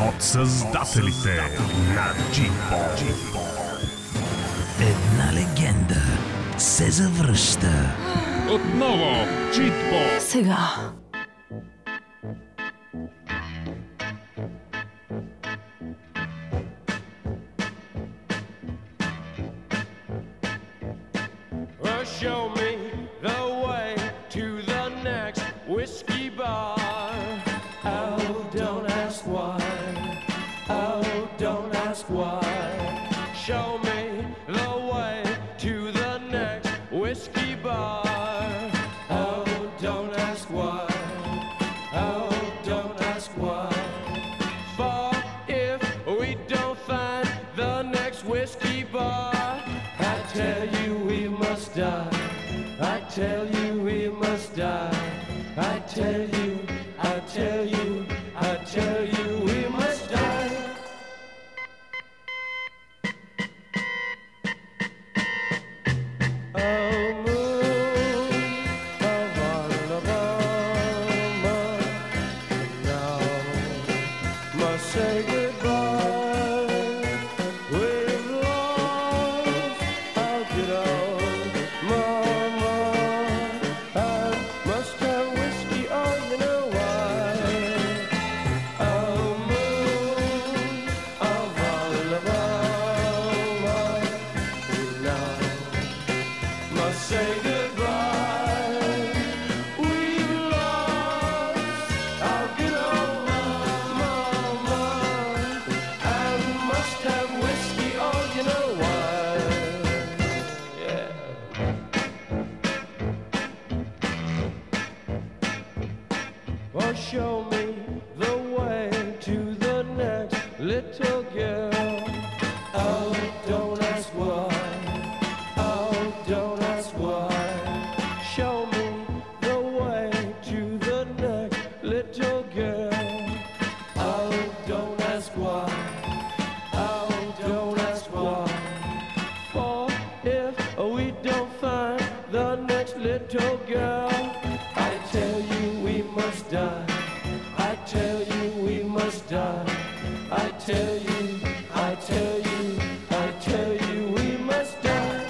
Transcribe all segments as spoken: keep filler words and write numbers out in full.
от създателите на Джитбол. Една легенда се завръща. Отново Джитбол. Сега. Show me the way to the next whiskey bar. Oh, don't ask why. Oh, don't ask why. Show me the way to the next whiskey bar. Oh, don't ask why. Oh, don't ask why. For if we don't find the next whiskey bar, I tell you we must die. I tell you we must die. I tell you, I tell you, I tell you we must die. Oh, moon of Alabama, now must say goodbye. We've lost our good old mama. I must have whiskey, oh, you know why. Oh, moon of Alabama, now must say goodbye. We've lost our good old mama, and must have whiskey, oh, you know why. Yeah. Oh, show me the way to the next little girl. Oh, don't ask why. Oh, don't ask why. Show me the way to the next little girl. Oh, don't ask why. Oh, don't ask why. For if we don't find the next little girl, I tell you we must die. I tell you we must die. I tell you, I tell you, I tell you we must die.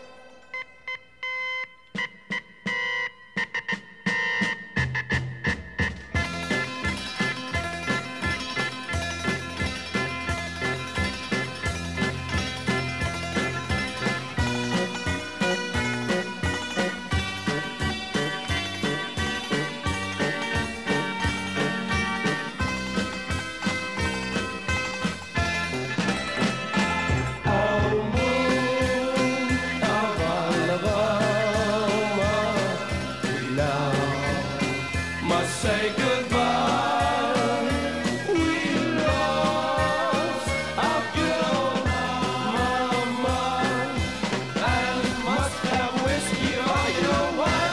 Oh, moon of Alabama, we now must say goodbye. We lost our good old mama, and must have whiskey, oh, you know why.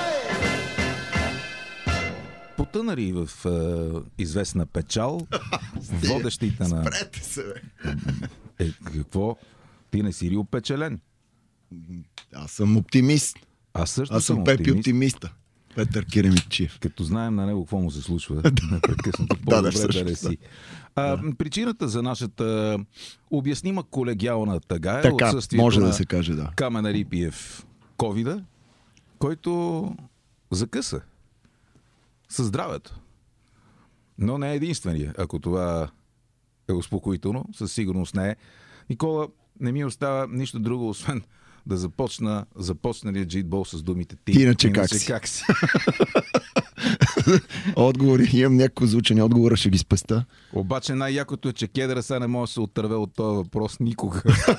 Потънали в е, известна печал, водещите на... Спрете се, бе. Е, какво? Ти не си ли опечален? Аз съм оптимист. Аз също Аз съм съм Пепи оптимист. оптимиста. Петър Киремитчиев. Като знаем на него какво му се случва, непрекъснато Да, по-добре да, да, всъщност, не си. А, причината за нашата обяснима колегиална тъга е Така, отсъствието може на да се каже, да. Камен Рипиев ковида, който закъса със здравето. Но не е единствения, ако това е успокоително, със сигурност не е. Никола, не ми остава нищо друго, освен да започна започналия Джитбол с думите ти. Ти иначе как си? как си? Отговори, имам някакво звучени отговора, ще ги спеста. Обаче най-якото е, че Кедъра сега не може да се отърве от този въпрос никога.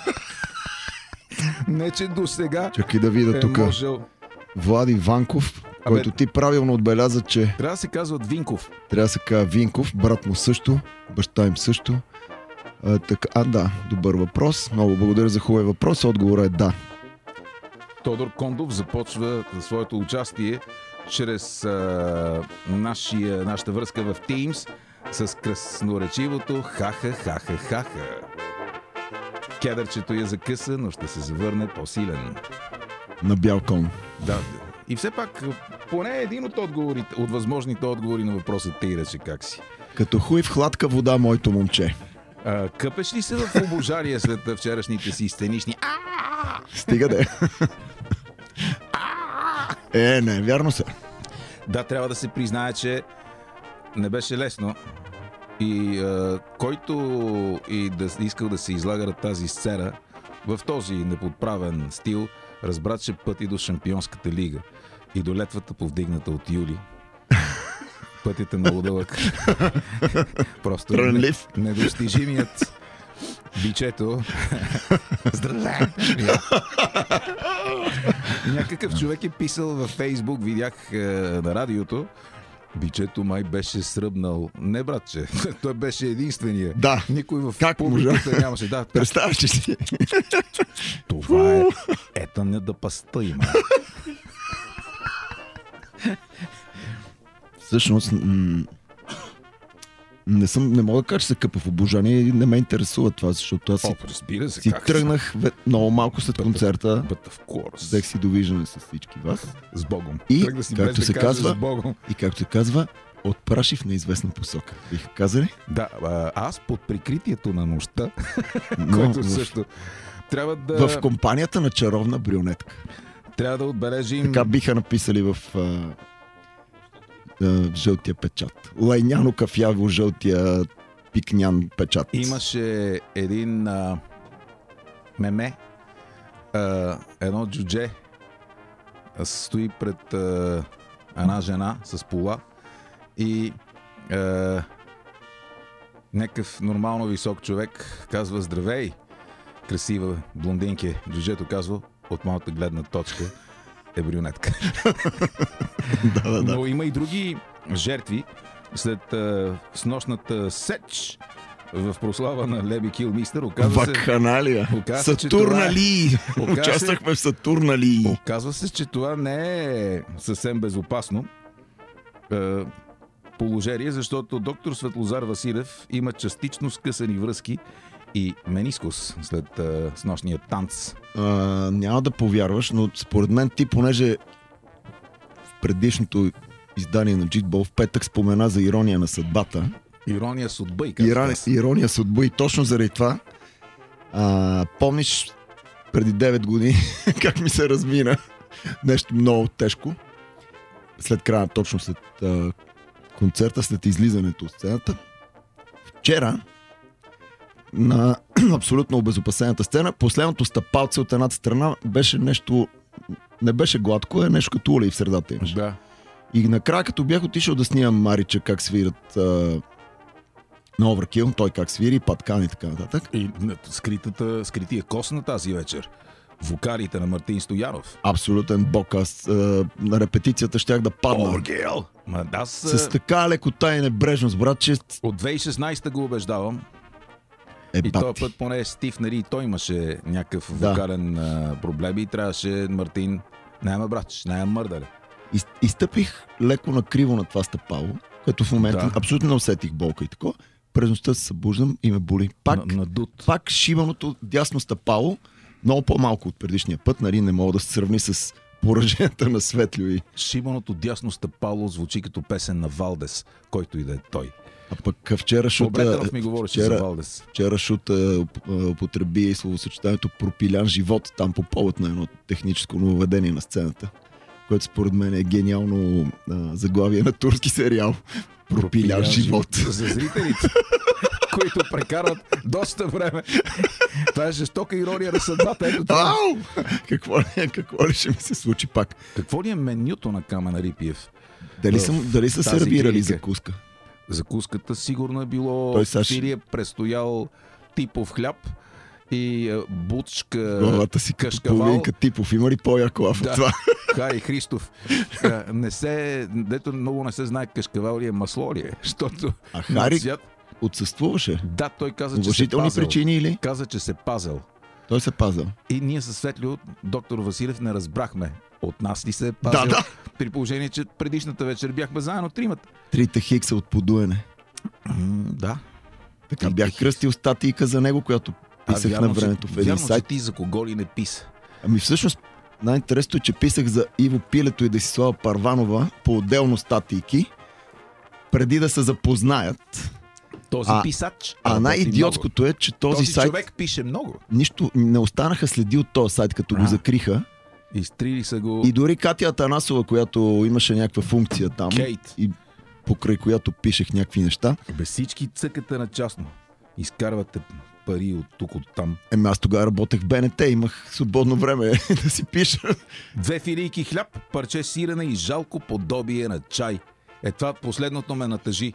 Не, че до сега Чакай да видя е тук. можел... Влади Ванков, който ти правилно отбеляза, че Трябва да се казва от Винков. трябва да се казва Винков, брат му също, баща им също. А, така, а да, добър въпрос. Много благодаря за хубав въпрос. Отговорът е да. Тодор Кондов започва своето участие чрез а, нашия, нашата връзка в Teams с красноречивото ха-ха-ха-ха-ха-ха. Кедърчето я закъса, но ще се завърне по-силен. На бял кон. Да. И все пак, поне един от отговорите, от възможните отговори на въпроса те и рече как си. Като хуй в хладка вода, моето момче. А, къпеш ли се в обожание след вчерашните си сценични? Стига да е. Е, не, вярно се. Да, трябва да се признае, че не беше лесно. И а, който и да искал да се излага на тази сцена в този неподправен стил, разбра, че пъти до Шампионската лига и до летвата, повдигната от Юли. Пътят е много дълъг. Просто не, недостижимият бичето. Здравей! Някакъв човек е писал във Фейсбук, видях е, на радиото. Бичето май беше сръбнал. Не, братче, той беше единствения. Да. Никой в как публиката можа? Нямаше. Да, представяш ли си? Това е ета не да паста има. Всъщност, м- не, съм, не мога да кажа, че се къпа в обожание и не ме интересува това, защото аз си, О, разбира се, си как тръгнах ве, много малко след концерта. But of course. Взех си довиждане с всички вас. С Богом. И, Тръгна си както без се да казва, с Богом. И както се казва, отпраши в неизвестна посока. Биха казали? Да, а, аз под прикритието на нощта, Но, който в, също трябва да... в компанията на чаровна брюнетка. Трябва да отбележим... Така биха написали в а, а, жълтия печат. Лайняно кафяво жълтия пикнян печат. Имаше един а, меме, а, едно джудже а, стои пред а, една жена с пола и а, някакъв нормално висок човек казва: здравей, красива блондинке. Джуджето казва: от моята гледна точка е брюнетка. да, да, да. Но има и други жертви. След а, снощната сеч в прослава на Леби Килмистър, оказва се... Вакханалия. Сатурнали! Оказва... Участвахме в Сатурнали! Оказва се, че това не е съвсем безопасно е, положение, защото доктор Светлозар Василев има частично скъсани връзки и менискус след е, снощния танц. А, няма да повярваш, но според мен ти, понеже в предишното издание на Джитбол в петък спомена за ирония на съдбата. Ирония съдба и Ирония, ирония съдба и точно заради това а, помниш преди девет години как ми се размина нещо много тежко след края, точно след а, концерта, след излизането от сцената. Вчера на абсолютно обезопасената сцена последното стъпалце от едната страна беше нещо, не беше гладко, е нещо като улей в средата имаш. Да. И накрая, като бях отишъл да снимам Марича как свират а, на Overkill, той как свири, паткан и така нататък. И скритата, скрития кос на тази вечер. Вокалите на Мартин Стоянов. Абсолютен бок. Аз а, на репетицията щях да падна. Overkill! Ма, аз, с така лекота и небрежност, брат, че... От две хиляди и шестнадесета го убеждавам. Е, и бати. този път поне Стив, нали, той имаше някакъв Да. вокален а, проблем и трябваше Мартин... Няма братч, няма мърдале. И, и стъпих леко накриво на това стъпало, което в момента Да. абсолютно не усетих болка и тако. През нощта се събуждам и ме боли. Пак, На, надут. пак шибаното дясно стъпало, много по-малко от предишния път, нали, не мога да се сравни с пораженията на Светлю и... Шибаното дясно стъпало звучи като песен на Валдес, който и да е той. А пък вчера Шута... Обретенов ми говореше вчера, за Валдес. Вчера Шута уп- употреби словосъчетанието пропилян живот там по повод на едно техническо нововведение на сцената, което според мен е гениално а, заглавие на турски сериал. Пропилян живот. За зрителите, които прекарват доста време. Това е жестока ирония на съдбата. Ето това. Ау! Какво ли, какво ли ще ми се случи пак? Какво ли е менюто на Камен Рипиев? Дали, В съм, дали са тази сервирали клиника. закуска? Закуската сигурно е било Той Саш- сирия престоял типов хляб и е, бучка Главата си като кашкавал. половинка Типов. Има ли по-яко лав от Да. това? Хари Христов. Е, Не се, дето много не се знае кашкавал ли е, масло ли е. Защото А Хари на цвят- отсъствуваше. Да, той каза, че се Уважителни пазел. причини или? Каза, че се пазел. Той се пазал. И ние със Светлио, доктор Василев, не разбрахме от нас ли се е пазил. Да, да. При положение, че предишната вечер бяхме заедно тримата. Трите хикса от подуене. М, да. Така Трите бях хикса. кръстил статийка за него, която писах вярно, на времето че, в един вярно, сайт. че ти за кого ли не писа. Ами всъщност най-интересното е, че писах за Иво Пилето и Десислава Парванова по-отделно статийки, преди да се запознаят. Този А- писач. А работи най-идиотското е, че много. този, Този сайт човек пише много. нищо не останаха следи от този сайт, като А. го закриха. Изтрили са го. И дори Катя Атанасова, която имаше някаква функция там, Кейт. и покрай която пишех някакви неща, Без всички цъкате на частно. Изкарвате пари от тук, от там. еми аз тогава работех в БНТ, имах свободно време да си пиша. Две филийки хляб, парче сирене и жалко подобие на чай. Е, това последното ме натъжи.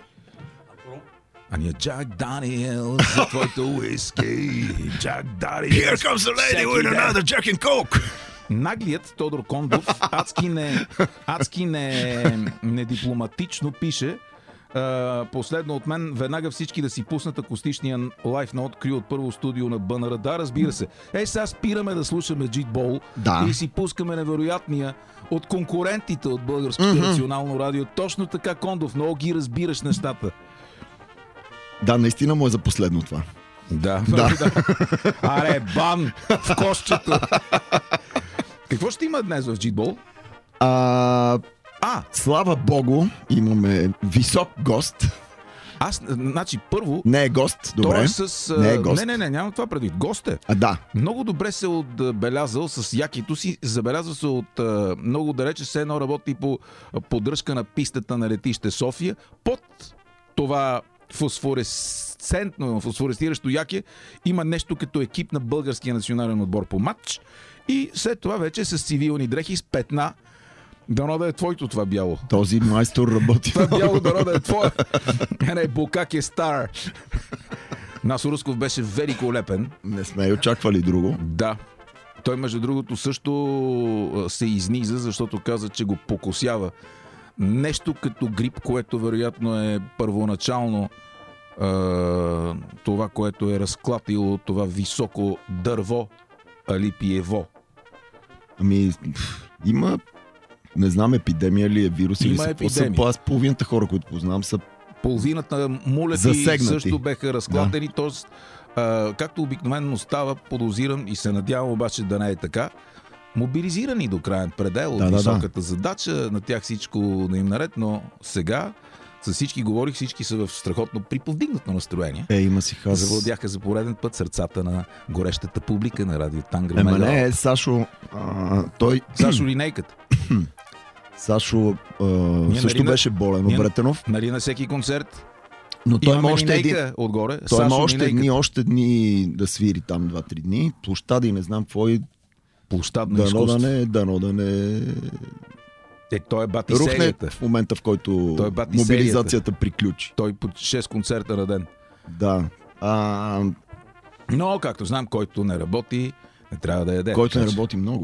А ние Джак Даниел за твоето уиски. Джак Даниел. Всеки ден. Jack and Coke! Наглият Тодор Кондов адски не, адски не, недипломатично пише. Uh, последно от мен, веднага всички да си пуснат акустичния лайф на откри от първо студио на БНР. Да, разбира се. Е, сега спираме да слушаме Джитбол Да. и си пускаме невероятния от конкурентите от Българското mm-hmm. национално радио. Точно така, Кондов, много ги разбираш нещата. Да, наистина му е за последно това. Да. Да. Аре, бан в кошчето. Какво ще има днес в Джитбол? А, А, слава богу, имаме висок гост. аз, значи, първо, Не е гост, добре. той е с... а, Не е гост. Не, не, не, нямам това предвид. Гост е. А, да. Много добре се отбелязал с якито си. Забелязва се от а, много далече. Все едно работи по а, поддръжка на пистата на летище София. Под това фосфоресцентно, фосфоресциращо яке има нещо като екип на българския национален отбор по матч. И след това вече с цивилни дрехи, с петна. Дано да е твоето това бяло. Този майстор работи. Това бяло дано да е твое. Не, Букак е стар. Насо Русков беше великолепен. Не сме и очаквали друго. Да. Той, между другото, също а, се изниза, защото каза, че го покосява нещо като грип, което вероятно е първоначално а, това, което е разклатило това високо дърво Алипиево. Ами, пф, има, не знам, епидемия ли е, вирус или Има са, какво са, епидемия. аз половината хора, които познавам, са Половината мулети Засегнати. също беха разклатени, т.е. както обикновено става, подозирам и се надявам обаче да не е така, мобилизирани до краен предел от Да, да, да. високата задача, на тях всичко да им наред, но сега с всички говорих, всички са в страхотно приповдигнато настроение. Е, има си хаз. Завладяха за пореден път сърцата на горещата публика на радио Тангра Ема Мегал. не, Сашо, а, той, Сашо линейката. Сашо а, също нали на- беше болен, ние- Обретенов, Нали на всеки концерт но той има имаме още един, линейка отгоре. той има Сашо още линейката. дни, още дни да свири там два-три дни, площади и не знам какво и Площадно дано изкуство. да не, дано да не Е, той е бати рухне серията. в момента, в който Той бати мобилизацията приключи. Той по шест концерта на ден. Да. А, Но, както знам, който не работи, не трябва да яде. който не Значи, работи много.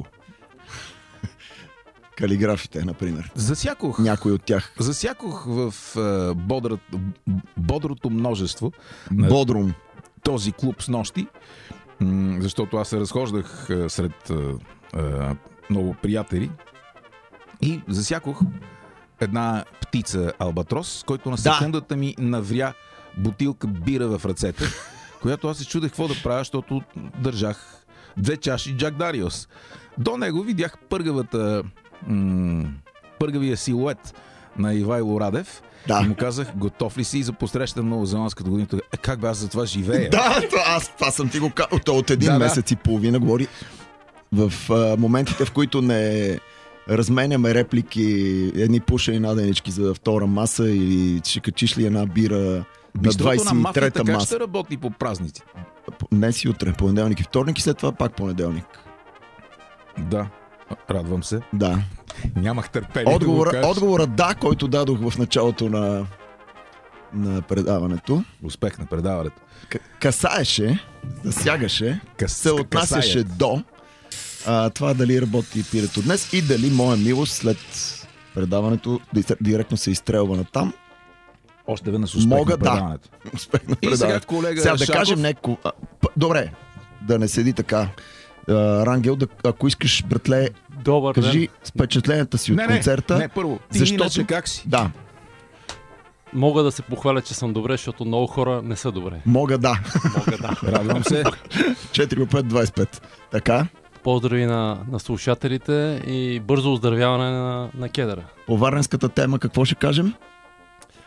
Калиграфите, например. Засякох, Някой от тях. засякох в е, бодрат, бодрото множество на Бодрум. този клуб с нощи, м, защото аз се разхождах е, сред е, е, много приятели и засякох една птица албатрос, който на Да. секундата ми навря бутилка бира в ръцете, която аз се чудех какво да правя, защото държах две чаши Джак Дариос. До него видях пъргавата м- пъргавия силует на Ивайло Радев. Да. И му казах, готов ли си за посреща на новозеландската година? Той, Е, как бе, аз за това живея? Да, това, аз това съм ти го казал. То от един Да, да. месец и половина говори в а, моментите, в които не разменяме реплики, едни пушени наденички за втора маса или ще качиш ли една бира на Бистрото на двайсет и мафията трета как маса. ще работи по празници? Днес и утре, понеделник и вторник и след това пак понеделник. Да, радвам се. Да. Нямах търпение Отговора, да го кажа. отговора да, който дадох в началото на, на предаването, Успех на предаването. к- касаеше, засягаше, Кас... се отнасяше касаят. до а, това дали работи пирето днес и дали моя милост след предаването ди- директно се изстрелва на там. Още веднъж успех Мога на да. предаването. Успех на И сега предаването. колега Сега да Шаков, кажем неко... а, п- Добре, да не седи така. А, Рангел, да, ако искаш, братле, Добър кажи ден. впечатленията си от не, не, концерта. не, първо, ти защото- иначе как си? Да, Мога да се похваля, че съм добре, защото много хора не са добре. мога да. Мога да. Радвам се. четири по пет двайсет и пет. Така, Поздрави на, на слушателите и бързо оздравяване на, на кедъра. по варненската тема какво ще кажем?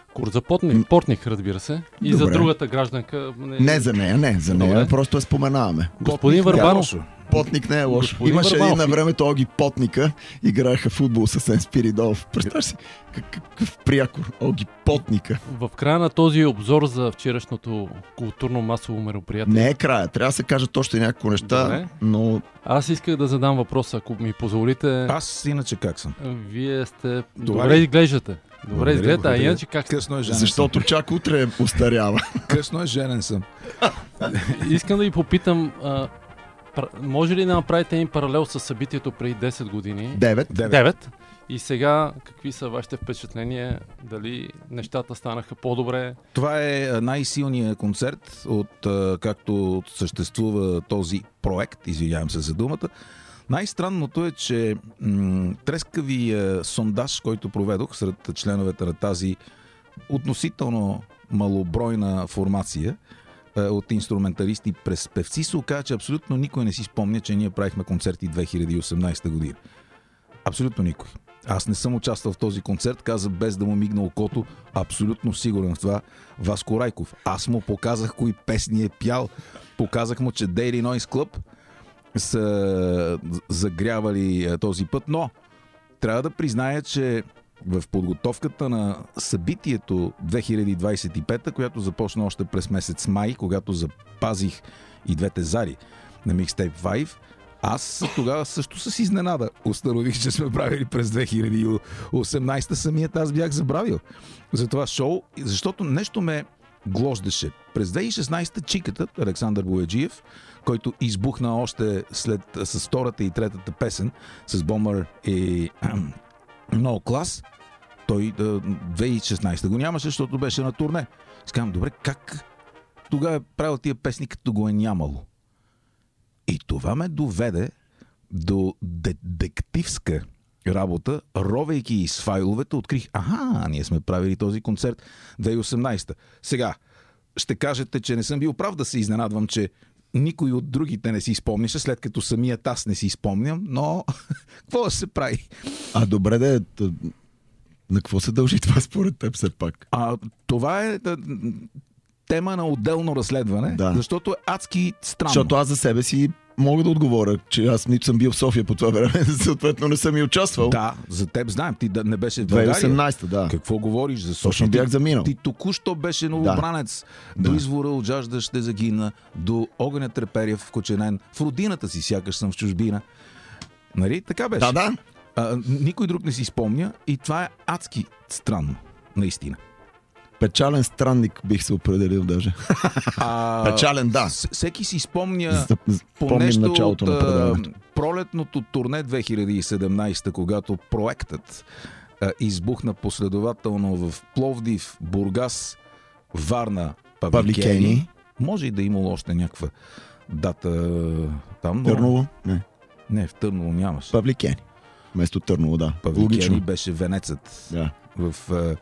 Курс за потник, портник, разбира се. И Добре. за другата гражданка. Не, Не за нея, не, за нея, Добре. просто я споменаваме. Господин Потник не е Върбанов. лошо. Потник не е лош. Господин Имаше Върбанов. един на времето Оги Потника, играеха футбол с Асен Спиридолов. Представяш си как- какъв приякор. Оги Потника. В края на този обзор за вчерашното културно-масово мероприятие, Не е края, трябва да се кажат още някакво неща, Добре. но аз исках да задам въпроса, ако ми позволите. Аз иначе как съм? Вие сте... Това Добре ли? изглеждате. Добре Благодаря, изглеждате, а благодаря. иначе как сте? Късно е женен защото чак утре устарява. съм. Късно е женен съм. Искам да ви попитам, а, пр- може ли да направите един паралел с събитието преди десет години? Девет. Девет. девет. И сега, какви са вашите впечатления? Дали нещата станаха по-добре? Това е а, най-силният концерт от а, както съществува този проект, извинявам се за думата. Най-странното е, че м- трескавия сондаж, който проведох сред членовете на тази относително малобройна формация а, от инструменталисти през певци, се оказа, че абсолютно никой не си спомня, че ние правихме концерти две хиляди и осемнадесета година. Абсолютно никой. Аз не съм участвал в този концерт, каза без да му мигна окото, абсолютно сигурен в това, Васко Райков. Аз му показах кои песни е пял. Показах му, че Daily Noise Club са загрявали а, този път, но трябва да призная, че в подготовката на събитието две хиляди двадесет и пета, която започна още през месец май, когато запазих и двете зари на Mixtape пет, аз тогава също с изненада установих, че сме правили през две хиляди и осемнадесета, самият аз бях забравил за това шоу, защото нещо ме глождаше. През две хиляди и шестнадесета чикатът Александър Бояджиев, който избухна още след с втората и третата песен с Бомър и No Class, той две хиляди и шестнадесета го нямаше, защото беше на турне. Скажам, добре, как тогава е правил тия песни, като го е нямало? И това ме доведе до детективска работа, ровейки из файловете, открих, аха, ние сме правили този концерт две хиляди и осемнадесета. Сега, ще кажете, че не съм бил прав, да се изненадвам, че никой от другите не си спомняше, след като самият аз не си спомням, но какво да се прави? А добре да е... т- На какво се дължи това според теб все пак? А, това е да, тема на отделно разследване, Да. защото е адски странно. Защото аз за себе си мога да отговоря, че аз нито съм бил в София по това време, съответно не съм и участвал. Да, за теб знаем, ти да не беше в две хиляди и България. осемнадесета, да. Какво говориш за София? Точно бях Ти- заминал. Ти току-що беше новобранец. До Да. извора от жажда ще загина, до огъня треперя в Коченен, в родината си, сякаш съм в чужбина. Нали? Така беше. Да, да. А, никой друг не си спомня и това е адски странно. Наистина. Печален странник бих се определил даже. А, Печален, да. с- Всеки си спомня За- за- по Помним нещо началото от на а, предаването. пролетното турне две хиляди и седемнадесета, когато проектът а, избухна последователно в Пловдив, Бургас, Варна, Павликени. Павликени. Може и да е имало още някаква дата а, там, но Търново? Не. не, в Търново нямаше. Павликени. Вместо Търново, да. Павликени Логично. беше венецът Да. в а,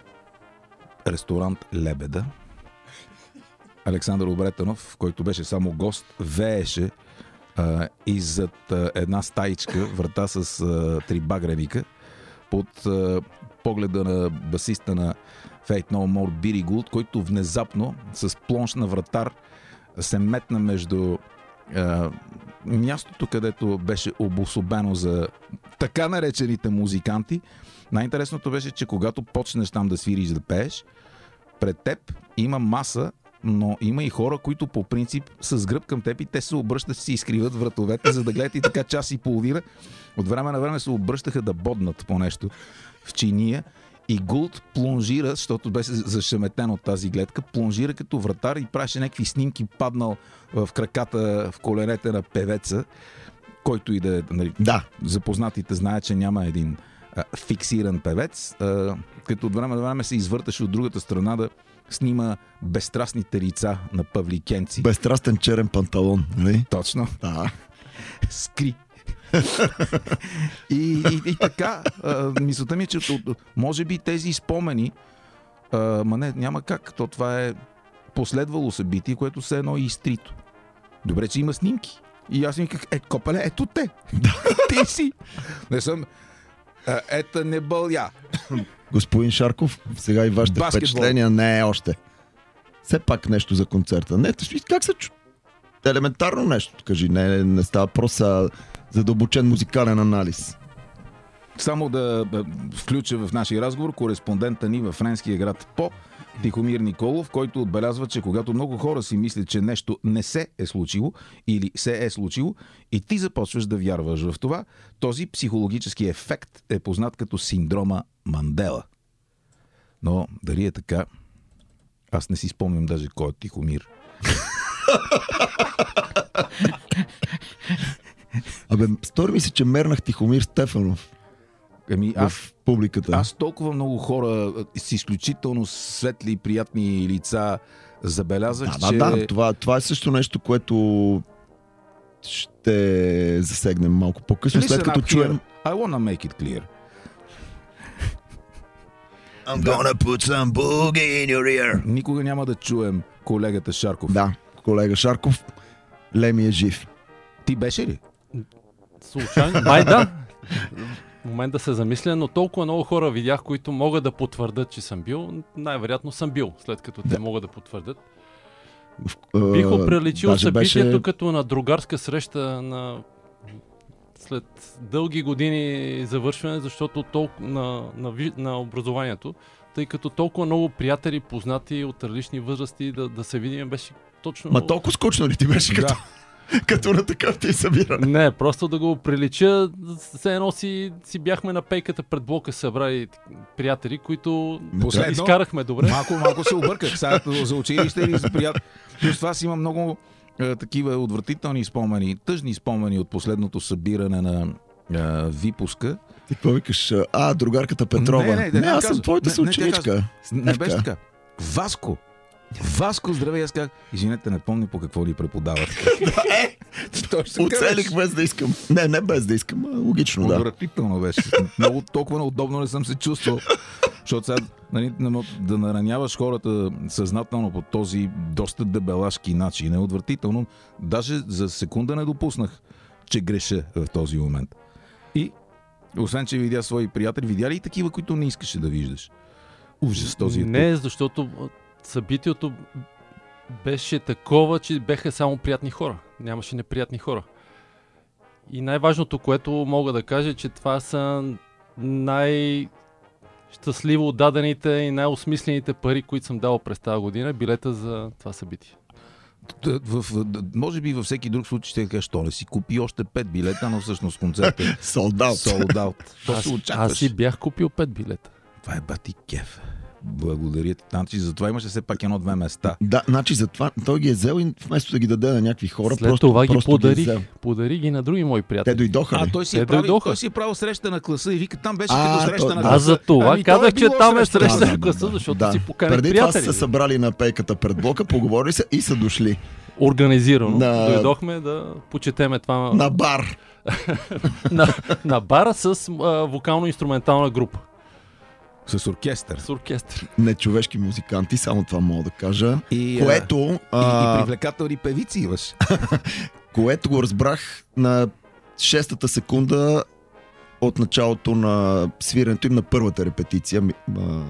ресторант Лебеда. Александър Обретанов, който беше само гост, вееше а, и зад а, една стаичка, врата с а, три багреника, под а, погледа на басиста на Fate No More, Бири Гулд, който внезапно с плонш на вратар се метна между а, мястото, където беше обособено за така наречените музиканти. Най-интересното беше, че когато почнеш там да свириш, да пееш, пред теб има маса, но има и хора, които по принцип са с гръб към теб и те се обръщат, си изкриват вратовете, за да гледат и така час и половина. От време на време се обръщаха да боднат по нещо в чиния. И Гулд плонжира, защото беше зашеметен от тази гледка, плонжира като вратар и правеше някакви снимки, паднал в краката, в коленете на певеца, който и да е, нали, Да. запознатите знаят, че няма един а, фиксиран певец, а, като от време на време се извърташе от другата страна да снима безстрастните лица на павликенци. Безстрастен черен панталон, нали? Точно. Да. Скри. и, и, и така, а, мисълта ми е, че от- от- може би тези спомени, а, ма не, няма как, то това е последвало събитие, което все едно е изтрито. Добре, че има снимки. И аз ми казах, е, копале, ето те. Ти си. Не съм, а, ета не бъл я. Господин Шарков, сега и вашите Баскетбол. впечатления не е още. Все пак нещо за концерта. Не, тъж, как се чу? Елементарно нещо, кажи. Не, не става просто задълбочен музикален анализ. Само да б, включа в нашия разговор кореспондента ни във френския град По, Тихомир Николов, който отбелязва, че когато много хора си мислят, че нещо не се е случило или се е случило и ти започваш да вярваш в това, този психологически ефект е познат като синдрома Мандела. Но дали е така, аз не си спомням даже кой е Тихомир. Абе, стори ми се, че мернах Тихомир Стефанов Ами, в аз, публиката. аз толкова много хора с изключително светли и приятни лица забелязах, Да, че... да, да. Това, това е също нещо, което ще засегнем малко по-късно, след Listen като up чуем... here. I wanna make it clear. I'm gonna put some boogie in your ear. Никога няма да чуем колегата Шарков. Да, колега Шарков, Леми е жив. Ти беше ли? Случайно? Май да. В момент да се замисля, но толкова много хора видях, които могат да потвърдят, че съм бил. Най-вероятно съм бил, след като те Да. могат да потвърдят. Uh, Бих оприличил даже събитието беше... като на другарска среща на... след дълги години завършване, защото толкова на, на, ви- на образованието, тъй като толкова много приятели, познати от различни възрасти да, да се видим беше точно... Ма толкова скучно ли ти беше като, Да. като на такъв ти събиране? Не, просто да го прилича, все едно си, си бяхме на пейката пред блока, събрали приятели, които Последно, изкарахме добре. Малко, малко се обърках. Сега за училище или за приятел. Плюс това си има много е, такива отвратителни спомени, тъжни спомени от последното събиране на е, випуска. Ти какво викаш? А, другарката Петрова. Не, не, да, не, не аз съм казвам. твоята Не, не, съученичка. Не беше така. Васко. Васко, здравей, аз казах. Извинете, не помня по какво ли преподават. Оцелих без да искам. Не, не без да искам, а логично, да. Отвратително беше. Много толкова неудобно не съм се чувствал. Защото сега нали, не мога да нараняваш хората съзнателно по този доста дебелашки начин е отвратително. Даже за секунда не допуснах, че греша в този момент. И освен, че видя свои приятели, видя ли и такива, които не искаше да виждаш? Ужас този е тук. Не, защото събитието беше такова, че беха само приятни хора. Нямаше неприятни хора. И най-важното, което мога да кажа, че това са най-щастливо отдадените и най-осмислените пари, които съм дал през тази година, билета за това събитие. В, в, може би във всеки друг случай ще кажа, що не си купи още пет билета, но всъщност концерт е Sold out. sold out. То Аз, се очакваш. аз си бях купил пет билета. Това е бати кеф. Благодаря ти, Танчи. Затова имаше все пак едно-две места. Да, значи затова той ги е взел и вместо да ги даде на някакви хора, След просто, това ги просто подарих. Ги е взел. Подарих ги на други мои Те приятели. дойдоха А, ли? той си, Те е правил, дойдоха. той си е правил среща на класа и вика, там беше А, като среща той- на да. класа. Аз за това Ами, казах, то че било там е среща. среща Да, на да, класа, да, защото да. си поканих Преди това са приятели. се събрали на пейката пред блока, поговорили се и са дошли Организирано. На- Дойдохме да почетеме това на бар. на, на бара с а, вокално-инструментална група. С оркестър. С оркестър. Нечовешки музиканти, само това мога да кажа. И, а, Което, и, и а, привлекателни певици имаш. което го разбрах на шестата секунда от началото на свирането им на първата репетиция. Ми- а,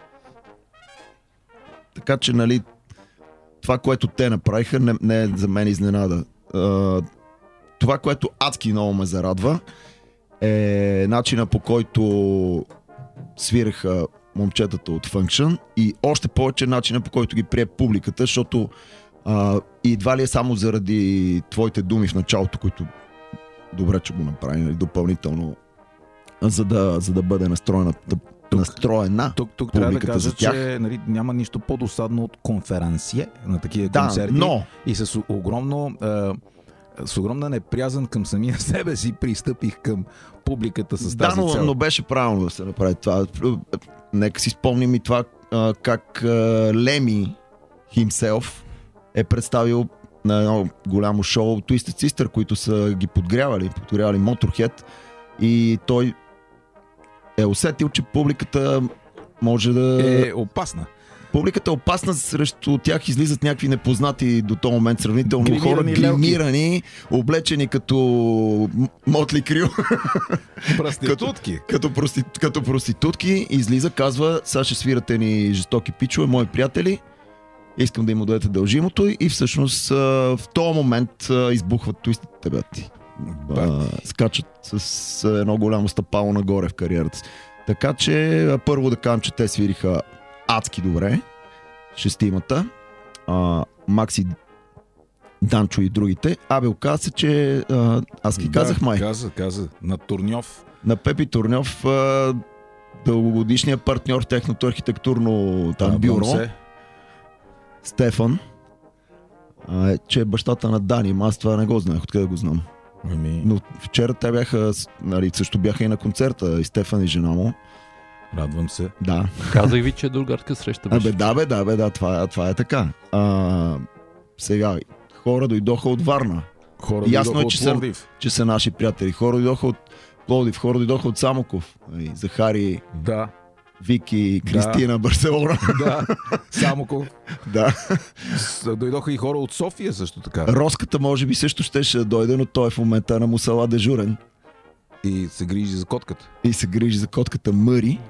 Така че, нали, това, което те направиха, не, не е за мен изненада. А, това, което адски много ме зарадва, е начина, по който свираха момчетата от Function и още повече начина, по който ги прие публиката, защото а, и едва ли е само заради твоите думи в началото, които добре, че го направи, нали, допълнително, за да, за да бъде настроена, настроена. Тук, тук трябва да Публиката кажа, за тях. че нали, няма нищо по-досадно от конферансие на такива Да, концерти. но И с огромно а, с огромна неприязън към самия себе си пристъпих към публиката с да, тази но, цел. но беше правилно да се направи това. Нека си спомним и това а, как а, Леми himself е представил на едно голямо шоу Twisted Sister, които са ги подгрявали, подгрявали Motorhead, и той е усетил, че публиката може да... Е опасна. Публиката е опасна, срещу тях излизат някакви непознати до този момент сравнително Гримирани хора, лелки. гримирани, облечени като Мотли Крю, Проститутки. като, прости, като проститутки, излиза, казва, сега ще свирате ни жестоки пичове, мои приятели, искам да им отдадете дължимото и всъщност а, в този момент а, избухват твистите, бати. А, скачат с а, едно голямо стъпало нагоре в кариерата си. Така че а, първо да кажем, че те свириха адски добре, шестимата, а, Макси, Данчо и другите. Абе, оказа се, че а, аз ги Да, казах май. Каза, каза. На Турньов. На Пепи Турньов, а, дългогодишният партньор в техното архитектурно там Радвам бюро, се. Стефан, а, е, че е бащата на Дани. Аз това не го знаех, откъде го знам. Ами, Но вчера те бяха, с- нали, също бяха и на концерта, и Стефан и жена му. радвам се. Да. Казах ви, че е другарска среща беше. Абе, да, бе, да, бе, да, това, е- това е така. А, сега, хора дойдоха от Варна, Хора Ясно дойдоха е, че от са- Пловдив. че са наши приятели. Хора дойдоха от Пловдив, хора дойдоха от Самоков. Нали, Захари, Да, Вики, Кристина, Барселона. да. Самоков. Да. С- Дойдоха и хора от София също така. Роската може би също щеше да дойде, но той е в момента на Мусала дежурен И се грижи за котката. и се грижи за котката Мъри.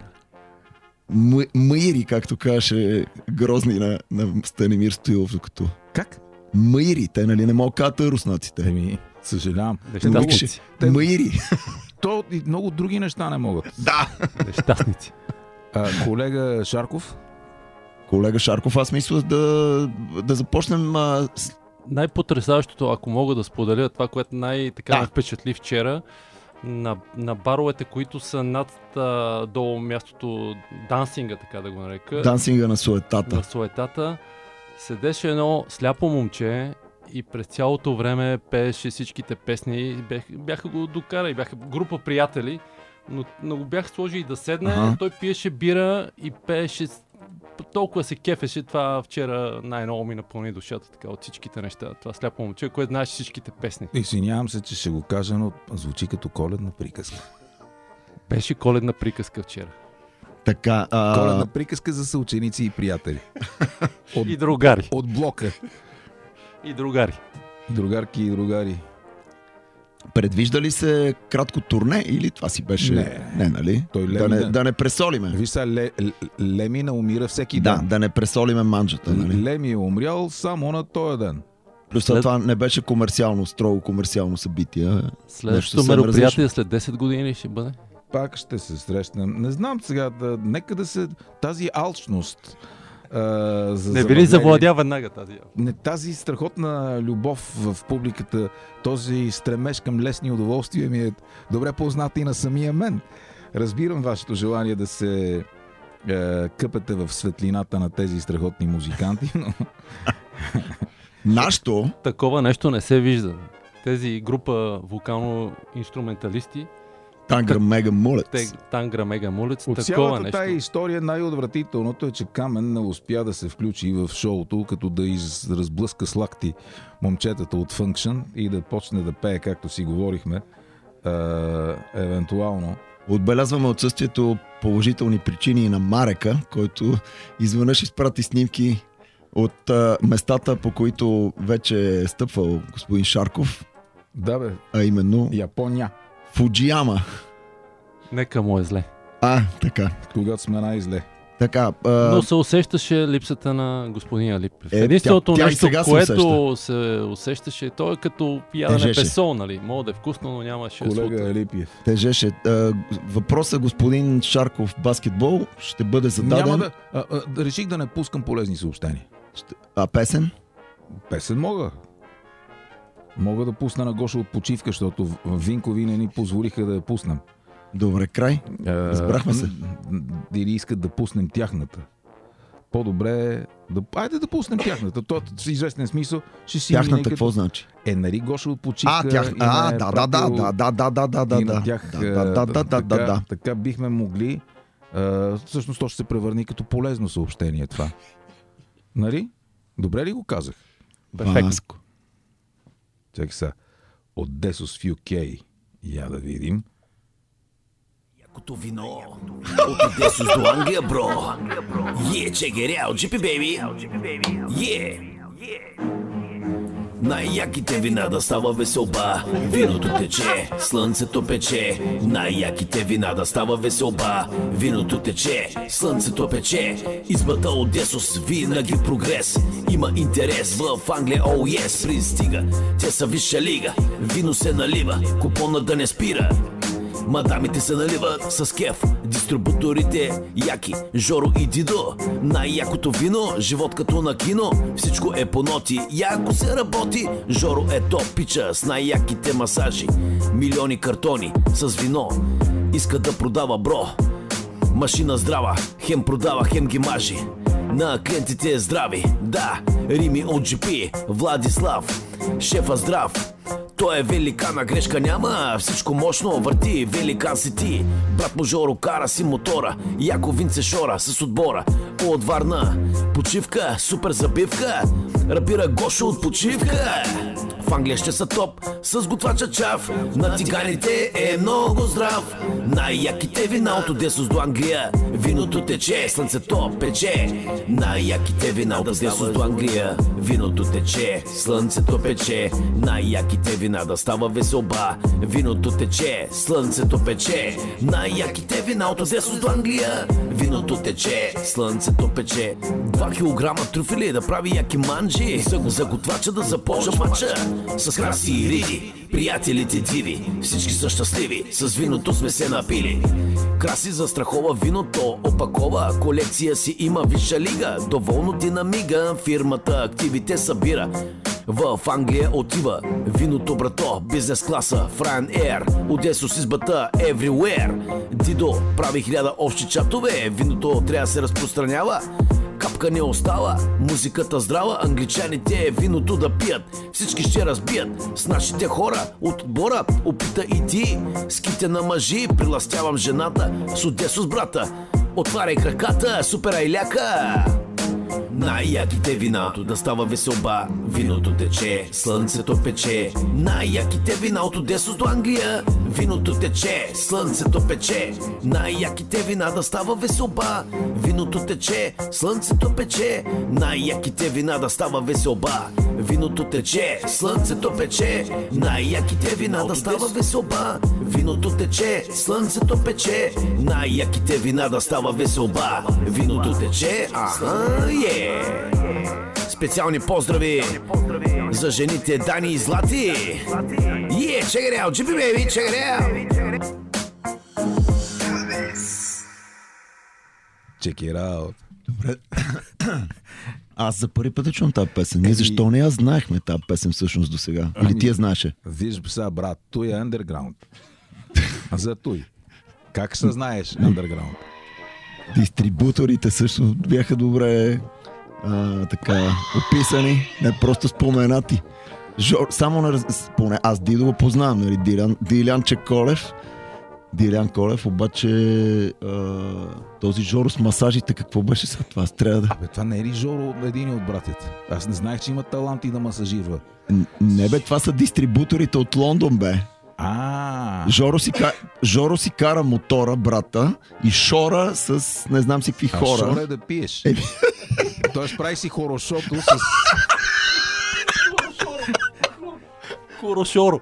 М- Мъири, както каже Грозни на, на Станимир Стоилов, докато Как? Мъири, те нали не могат да кажат руснаците. Еми, съжалявам. Нещастници. Те- Мъири. То и много други неща не могат. Да. Нещастници. А, колега Шарков, Колега Шарков, аз мисля да, да започнем а, с... Най-потресаващото, ако мога да споделя, това, което най-така Да. ме впечатли вчера, на, на баровете, които са над а, долу мястото дансинга, така да го нарека, дансинга на суетата. на суетата, седеше едно сляпо момче и през цялото време пееше всичките песни. Бях, бяха го докарали, бяха група приятели, но, но го бях сложили да седне. Ага. Той пиеше бира и пееше. с- Толкова се кефеше. Това вчера най-много ми напълни душата така, от всичките неща. Това сляпо момче, което знаеше всичките песни. извинявам се, че ще го кажа, но звучи като коледна приказка. Беше коледна приказка вчера. Така, а, Коледна приказка за съученици и приятели. От, И другари. от блока. И другари. Другарки и другари. предвижда ли се кратко турне или това си беше... Не. не нали? Той да, Леми не, да- да не пресолиме. Виж сега, Ле, Ле, Лемина умира всеки Да, ден. да не пресолиме манджата. Нали? Леми е умрял само на този ден. Плюс След- това не беше комерциално, строго комерциално събитие. Нещо Следващото съвсем мероприятие различно. след десет години ли ще бъде? Пак ще се срещнем. Не знам сега, да, нека да се... Тази алчност... А, за Не би ли забавление- завладя веднага тази? Не, тази страхотна любов в публиката, този стремеж към лесни удоволствия ми е добре познат и на самия мен. Разбирам вашето желание да се е, къпете в светлината на тези страхотни музиканти, но Нашто, Такова нещо не се вижда. Тези група вокално-инструменталисти, Тангра Мега Мулец. те, Тангра Мега Мулец, от такова цялата нещо. тая история най-отвратителното е, че Камен не успя да се включи в шоуто, като да изразблъска с лакти момчетата от Function и да почне да пее, както си говорихме, е, евентуално. Отбелязваме отсъствието положителни причини и на Марека, който изведнъж изпрати снимки от а, местата, по които вече е стъпвал господин Шарков, Да бе, а именно Япония, Фуджияма. Нека му е зле. А, така. когато сме най-зле. Така, а, Но се усещаше липсата на господин Алипев. Е, Единственото тя- тя и нещо, сега се което се усещаше, то е като ядене Тежеше. песо, нали? Мога да е вкусно, но нямаше Колега слута. Елипиев. тежеше. А, въпросът господин Шарков баскетбол ще бъде зададен. Няма да, а, а, да реших да не пускам полезни съобщения. Ще- А песен? Песен мога. Мога да пусна на Гоша от почивка, защото в- Винкови не ни позволиха да я пуснем. Добре, край. Разбрахме се. м, м, Или искат да пуснем тяхната. По-добре е да... Айде да пуснем тяхната. То в известен смисъл ще си Тяхната мине като- какво значи? Е, нали Гоша от почивка А, тях... и а ме е да, да, да, пратил- да, да, да, да, да, да, и на да. тях, Да, да, да, да, да, да, така, да. така бихме могли. А, всъщност то ще се превърне като полезно съобщение това. Нали? Добре ли го казах? Перфектно. Васко. Чакай сега. От Десос в Ю Кей. Я да видим. Най-якото вино от Одесос до Англия, бро. Yeah, check it out, джи пи, baby. Yeah. Най-яките вина да става веселба. Виното тече, слънцето пече. Най-яките вина да става веселба. Виното тече, слънцето пече. Избата Одесос, винаги прогрес. Има интерес в Англия, oh yes. Пристига, те са висша лига. Вино се налива, купона да не спира. Мадамите се наливат с кеф. Дистрибуторите яки, Жоро и Дидо. Най-якото вино, живот като на кино. Всичко е по ноти, яко се работи. Жоро е топ пича с най-яките масажи. Милиони картони с вино. Иска да продава, бро. Машина здрава, хем продава, хем ги мажи. На клиентите е здрави, да. Рими от джи пи, Владислав, шефа здрав. Той е великана, грешка няма, всичко мощно върти, великан си ти. Брат му Жоро кара си мотора, яко винце шора с отбора. От Варна, почивка, супер забивка, рапира Гошо от почивка. В Англия ще са топ, с готвача чав. На циганите е много здрав. Най-яките вина от Одесос до Англия. Виното тече, слънцето пече. Най-яките вина от Одесос до Англия. Виното тече, слънцето пече. Най-яките вина да става веселба. Виното тече, слънцето пече. Най-яките вина от Одесос до Англия. Виното тече, слънцето пече. Два килограма трюфели да прави яки манджи. За готвача да започва мача. С краси и риди, приятелите диви. Всички са щастливи, с виното сме се напили. Краси застрахова виното, опакова. Колекция си има висша лига. Доволно динамига, фирмата активите събира. В Англия отива виното, брато, бизнес класа, Ryanair, Одесос избата everywhere. Дидо прави хиляда общи чатове. Виното трябва да се разпространява. Капка не остава, музиката здрава. Англичаните виното да пият, всички ще разбият. С нашите хора от отбора опита и ти. Ските на мъжи, приластявам жената. С Одесос, брата, отваряй краката. Супер айляка. Най-яките вина да става веселба. Виното тече, слънцето пече. Най-яките вина от Одесос до Англия. Виното тече, слънцето пече. Най-яките вина да става веселба. Виното тече, слънцето пече. Най-яките вина да става веселба. Виното тече, слънцето пече. Най-яките вина да става веселба. Виното тече, слънцето пече. Най-яките вина да става веселба. Виното тече, аха, е. Специални поздрави за жените Дани и Злати. Yeah, check it out, джи пи, baby, check it out. Check it out. Добре. Аз за първи път чувам тази песен. Ние защо не я знаехме тази песен всъщност до сега? Или ти я знаеше? Виж сега, брат, той е underground. За той. Как се знаеш underground? Дистрибуторите също бяха добре а, така описани, не просто споменати. Жор, само на, поне аз Дидо го познавам, нали, Дилян, Дилян Чеколев. Дилян Колев, обаче а, този Жоро с масажите, какво беше след това? Аз трябва да... Абе, това не е ли Жоро един от братите? Аз не знаех, че има таланти да масажирва. Не бе, това са дистрибуторите от Лондон, бе. А. Жоро си, Жоро си кара мотора, брата, и шора с не знам си какви а хора. Шора е да пиеш. Е... Тоест прави си хорошото с... Хорошоро.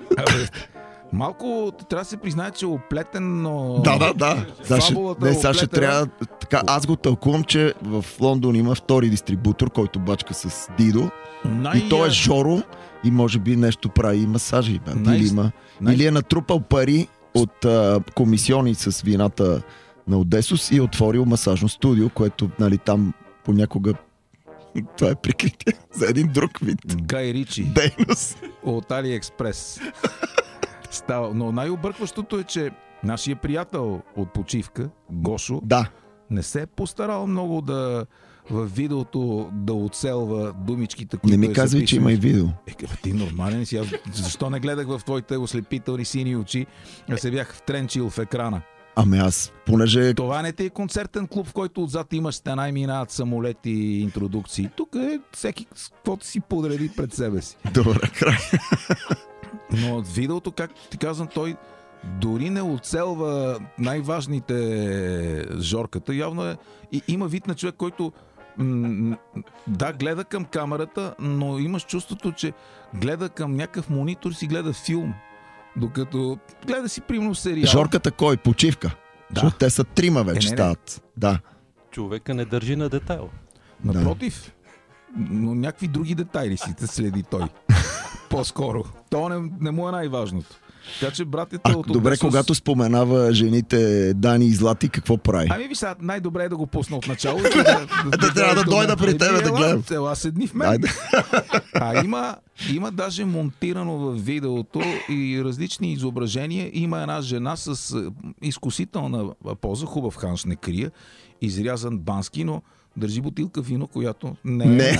Малко трябва да се признае, че е оплетен, но... Да, да, да. Фабулата не, е сега ще оплетена. трябва... Така, аз го тълкувам, че в Лондон има втори дистрибутор, който бачка с Дидо. Най- И той е Жоро и може би нещо прави и масажи. Бе. Най- Или, има, най- или е натрупал пари от а, комисиони с вината на Одесос и е отворил масажно студио, което, нали, там понякога това е прикритие за един друг вид Гай Ричи дейност. от Алиекспрес. Става. Но най-объркващото е, че нашия приятел от почивка, Гошо, Да. не се е постарал много да в видеото да оцелва думичките, които Не ми е казвай, записал. че има и видео. Е, бе, ти нормален си. Аз защо не гледах в твоите ослепителни сини очи, а се бях втренчил в екрана? Ами аз, понеже... Това не ти е концертен клуб, в който отзад имаш стена и минават самолети и интродукции. Тук е всеки каквото си подреди пред себе си. Добре, край. Но от видеото, как ти казвам, той дори не оцелва най-важните жорката. Явно е, и, има вид на човек, който м- да, гледа към камерата, но имаш чувството, че гледа към някакъв монитор, си гледа филм. Докато гледа си примерно сериал. Жорката кой? Почивка. Да. Защото те са трима вече Е, не, не. стават. Да. Човека не държи на детайл. Напротив, но някакви други детайли си те следи той. По-скоро. То не, не му е най-важното. Така че братята А, от добре, Одесос... когато споменава жените Дани и Злати, какво прави? Ами ви сега, най-добре е да го пусна от начало. Да, да, Да трябва да дойда при тебе да гледам. Ела седни в мен. Айде. А има, има даже монтирано в видеото и различни изображения. Има една жена с е, изкусителна поза, хубав ханш не крия, изрязан бански, но държи бутилка вино, която не е... Не.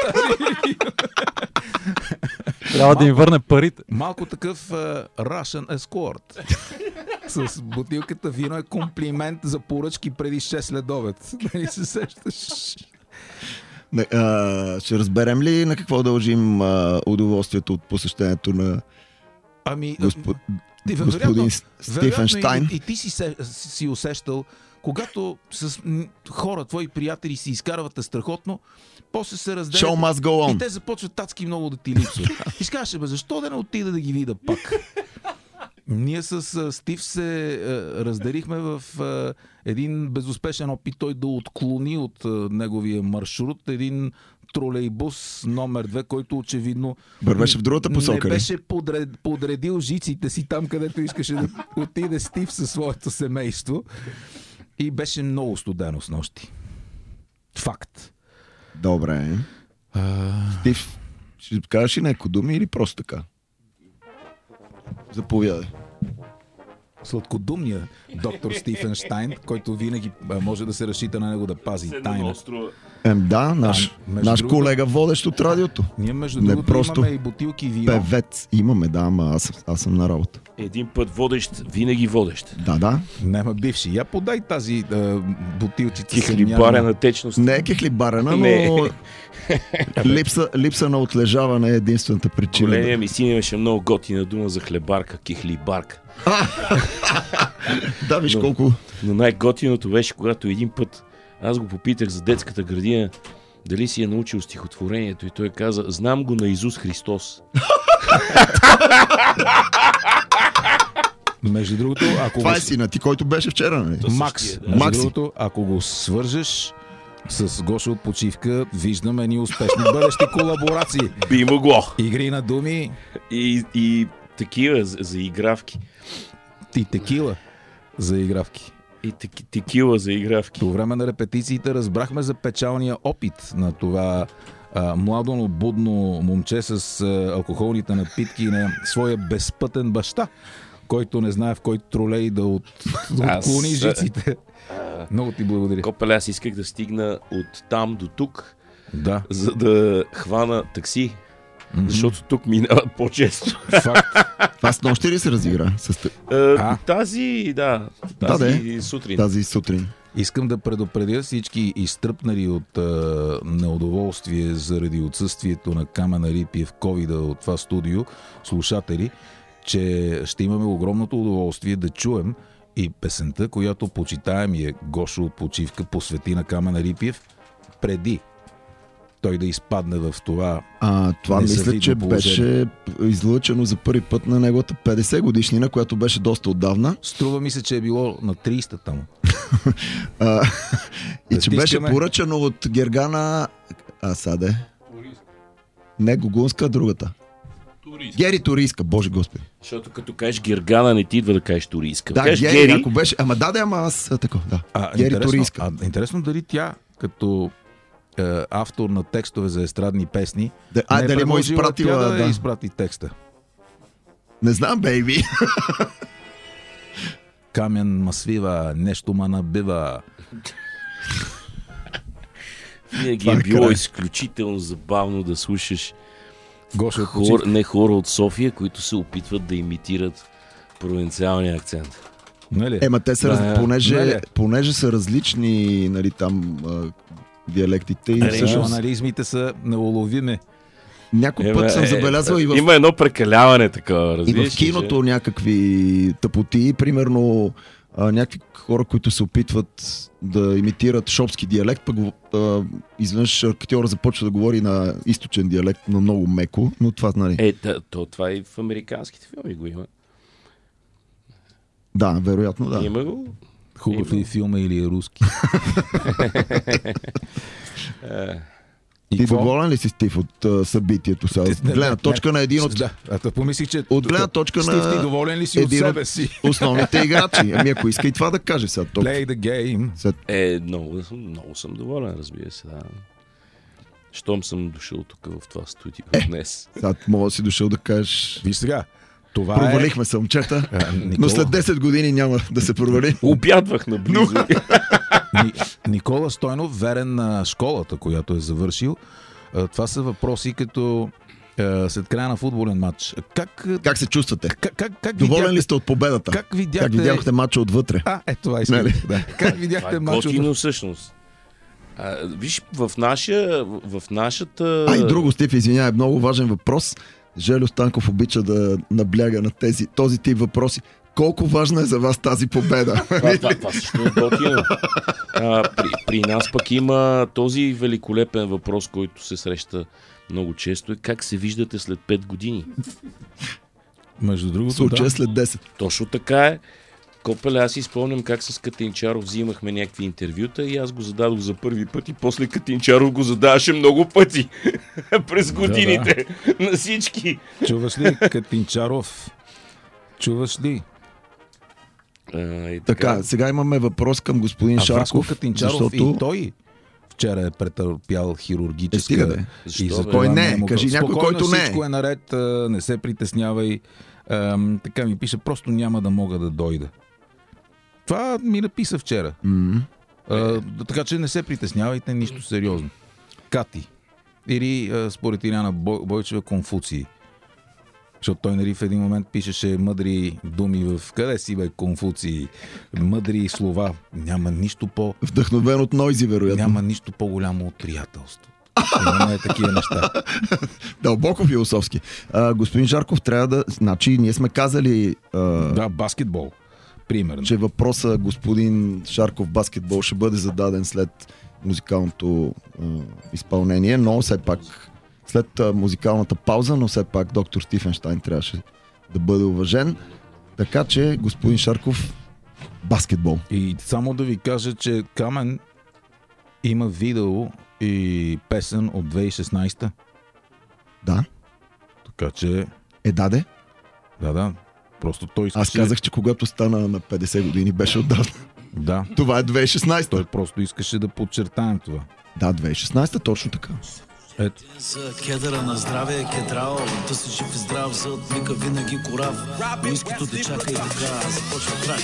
Трябва да им върне парите. Малко такъв uh, Russian escort. С бутилката вино е комплимент за поръчки преди шест следобед. Нали се сещаш? Не, а, ще разберем ли на какво дължим а, удоволствието от посещението на Ами, господ... ти, господин Стифенштайн? И, и ти си, се, си усещал, когато с м, хора, твои приятели си изкарвате страхотно, после се разделят Show must go и on. те започват татски много да ти липсват. И си кажеш, бе, защо да не отида да ги видя пак? Ние с а, Стив се а, разделихме в а, един безуспешен опит той да отклони от а, неговия маршрут един тролейбус номер две, който очевидно Вървеше в другата посока не ли? беше подред, подредил жиците си там, където искаше да отиде Стив със своето семейство. И беше много студено с нощи. Факт. Добре. Стив, ще кажеш ли някакво думи или просто така? Заповядай. Сладкодумния доктор Стифенштайн, който винаги а, може да се разчита на него да пази тайна. Ем, да, наш, А, между наш другото- колега водещ от радиото. Ние между Не другото просто имаме и бутилки вино. Певец. Имаме, да, ама аз, аз съм на работа. Един път водещ, винаги водещ. Да, да. Няма бивши. Я подай тази а, бутилчица. Кихлибарена течност. Не е кехлибарена, но Не. липса, липса на отлежаване е единствената причина. Големия ми син имаше много готина дума за хлебарка, кихлибарка. Да, виж Но- колко... Но най-готиното беше, когато един път аз го попитах за детската градина, дали си е научил стихотворението и той каза, знам го на Исус Христос. Между другото, ако Това го... е сина ти, който беше вчера, нали? Макс, същия, да. между Макси. другото, ако го свържеш с Гошо от почивка, виждаме едни успешни бъдещи колаборации. Би могло. Игри на думи И, и такива за, за игравки. и текила за игравки. И теки, текила за игравки. По време на репетициите разбрахме за печалния опит на това а, младо, но будно момче с а, алкохолните напитки на своя безпътен баща, който не знае в кой тролей да от, Аз, отклони а, жиците. Много ти благодаря. Копеле, аз исках да стигна от там до тук, Да, за да хвана такси, защото тук минават по-често. факт. Това с нощи ли се разигра? С т- А, тази, да, тази да, сутрин. тази сутрин. Искам да предупредя всички изтръпнали от а, неудоволствие заради отсъствието на Камена Рипиев ковида от това студио слушатели, че ще имаме огромното удоволствие да чуем и песента, която почитаемия Гошо от почивка посвети на Камена Рипиев преди той да изпадне в това. А, това мисля, Незавидно че положение. беше излъчено за първи път на неговата петдесет годишнина, която беше доста отдавна. Струва ми се, че е било на трийсета му. А, и Да че беше стискаме. поръчано от Гергана... А, саде? Не Гогунска, а другата. Гери Турийска, боже господи. Защото като кажеш Гергана, не ти идва да кажеш турийска. Да, кажеш Гери, Гери, ако беше... Ама да, да, ама аз а, тако, да. А, Гери интересно, Турийска. а, интересно дали тя, като е, автор на текстове за естрадни песни, Да, а, не е дали му предложила изпратила... тя да, Да. изпрати текста. Не знам, бейби. Камен ма свива, нещо ма набива. винаги Това е е било край. изключително забавно да слушаш Гоша от хор, почивка. не хора от София, които се опитват да имитират провинциалния акцент. Нали? Ема те са, Да, раз... понеже, нали? понеже са различни, нали, там а, диалектите и Аре, всъщност... Регионализмите са неуловими. някой път съм забелязал и в... Има едно прекаляване такова, И разбираш. в киното някакви тъпоти, примерно а, някакви хора, които се опитват да имитират шопски диалект, пък а, изведнъж актьора започва да говори на източен диалект, но много меко, но това, нали... Е, да, то, това и в американските филми го има. Да, вероятно, да. Има го. Хубав Има. ли филма или е руски? И Ти какво? доволен ли си, Стив, от а, събитието сега? От Не, гледна не, точка не. на един от Да, а то помислих, че... От гледна точка Стив, на ти доволен ли си от един от- себе си? основните играчи. Ами ако иска и това да каже сега. Топ. Play the game. Сега, Е, много, съм- много съм доволен, разбира се. Да. Щом съм дошъл тук в това студио Е. днес. сега мога да си дошъл да кажеш... Виж сега, това Провалихме се, момчета, е... А, Никола, но след десет години няма да се провали. Обядвах наблизо. Ни, Никола Стойнов, верен на школата, която е завършил. А, това са въпроси като а, след края на футболен матч. Как, Как се чувствате? как, как, как Доволен видяхте, ли сте от победата? как видяхте... Как видяхте матча отвътре? А, е, това искам. Нали? Да. Как Това видяхте е матч? готино всъщност. А, виж, в, наша, в нашата... А и друго, Стив, извинявай, много важен въпрос. Желю Станков обича да набляга на тези, този тип въпроси. Колко важна е за вас тази победа? Това, това, това също е готино. А, при, при нас пък има този великолепен въпрос, който се среща много често, е как се виждате след пет години. Между другото, Случая да. след десет. Точно така е. Копеле, аз си спомням как с Катинчаров взимахме някакви интервюта и аз го зададох за първи път и после Катинчаров го задаваше много пъти през годините на всички. Чуваш ли, Катинчаров? Чуваш ли? А, и Така, сега имаме въпрос към господин А Васко Шарков, Катинчаров защото... и той вчера е претърпял хирургическа... Е, стига бе. Защо, и бе? затова Кой не? е могъл. Кажи някой, Спокойно, който не е. Всичко е наред, а, не се притеснявай. Ам, така ми пише, просто няма да мога да дойда. Това ми написа вчера. М. А, така че не се притеснявайте, нищо сериозно. Кати. Или а, според Иляна Бой, Бойчева Конфуции. Защото той, нали, в един момент пишеше мъдри думи в... Къде си, бе, Конфуции? Мъдри слова. Няма нищо по... Вдъхновен от Нойзи, вероятно. Няма нищо по-голямо от приятелство. Имаме такива неща. Дълбоко философски. А, господин Жарков, трябва да... Значи, ние сме казали, а, Да, баскетбол. Примерно. че въпроса господин Шарков баскетбол ще бъде зададен след музикалното а, изпълнение, но все пак след а, музикалната пауза, но все пак доктор Стифенщайн трябваше да бъде уважен. Така че, господин Шарков, баскетбол. И само да ви кажа, че Камен има видео и песен от две хиляди и шестнадесета. Да. Така че, Е, даде. да, да. Просто той искаше... Аз казах, че когато стана на петдесет години беше отдавна. Да. Това е две хиляди и шестнадесета. Той просто искаше да подчертаем това. Да, две хиляди и шестнадесета, точно така. Ето. За кедъра на здраве, кедрал, да си жив и здрав, за отблика винаги корав. Уискито те чака и така, започва крак.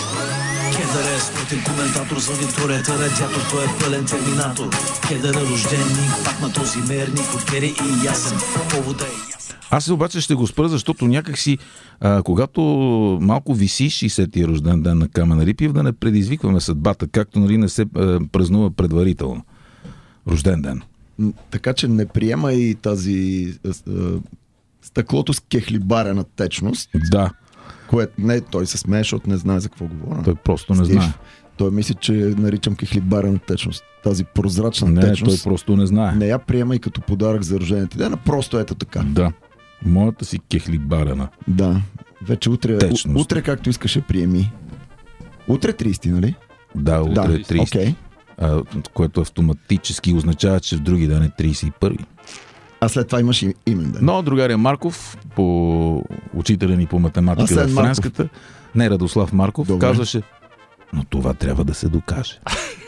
Кедър е спортен коментатор за Викторията, радиатор, той е пълен терминатор. Кедър е рожденник, пак на този мерник, от Кери и ясен, повода е ясен. Аз обаче ще го спра, защото някакси, а, когато малко виси шейсетия рожден ден на Камен Рипиев, да не предизвикваме съдбата, както, нали, не се а, празнува предварително. Рожден ден. М, Така че не приема и тази а, а, стъклото с кехлибарена течност, Да, което не, той се смее, защото не знае за какво говоря. той просто не Стив, знае. Той мисли, че наричам кехлибарена течност. Тази прозрачна Не, той течност. просто не знае. Не я приема и като подарък за рождения ти ден, а просто ето така. Да. Моята си кехлибарена. Да. Вече утре, Течност. у, утре както искаш ще приеми. Утре тридесети, нали? Да, утре Да, е тридесети. окей. А, което автоматически означава, че в други ден е тридесет и първи. А след това имаш и имен ден. Но другаря Марков, по учителя ни по математика Асен в Марков. френската, не Радослав Марков, Добре. казваше, но това трябва да се докаже.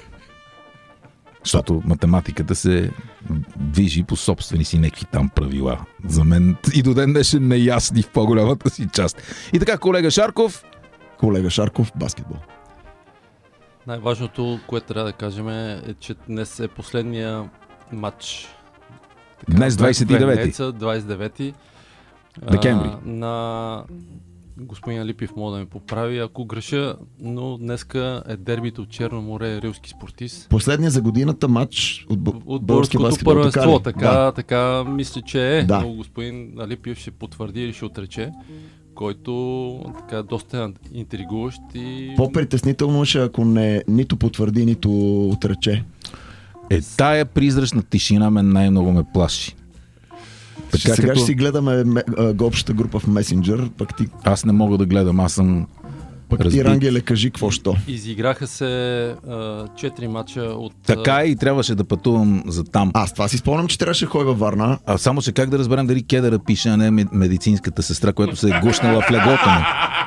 Защото математиката се движи по собствени си някакви там правила. За мен и до ден днешен неясни в по-голямата си част. И така, колега Шарков, Колега Шарков, баскетбол. Най-важното, което трябва да кажем е, че днес е последния матч. днес двадесет и девети. Венеца, двадесет и девети Декември. а, на господин Алипиев може да ме поправи, ако греша, но днеска е дербито от Черно море, Рилски спортист. Последния за годината матч от, б... От българския българското баскетбол. първенство, Така, така, да. така мисля, че е. Да. Но господин Алипиев ще потвърди или ще отрече, който така е доста интригуващ и... По-притеснително ще, ако не нито потвърди, нито отрече. Е, тая призрачна тишина мен най-много ме плаши. Така, сега като... ще си гледаме ме, а, общата група в Месенджер, пък ти, Аз не мога да гледам, аз съм пък ти разбит. Рангеле, кажи какво що. Изиграха се а, четири мача от... Така е и трябваше да пътувам за там. Аз това си спомням, че трябваше да ходя във Варна. А само че как да разберем дали кедъра пише, а не медицинската сестра, която се е гушнала в леглото ми?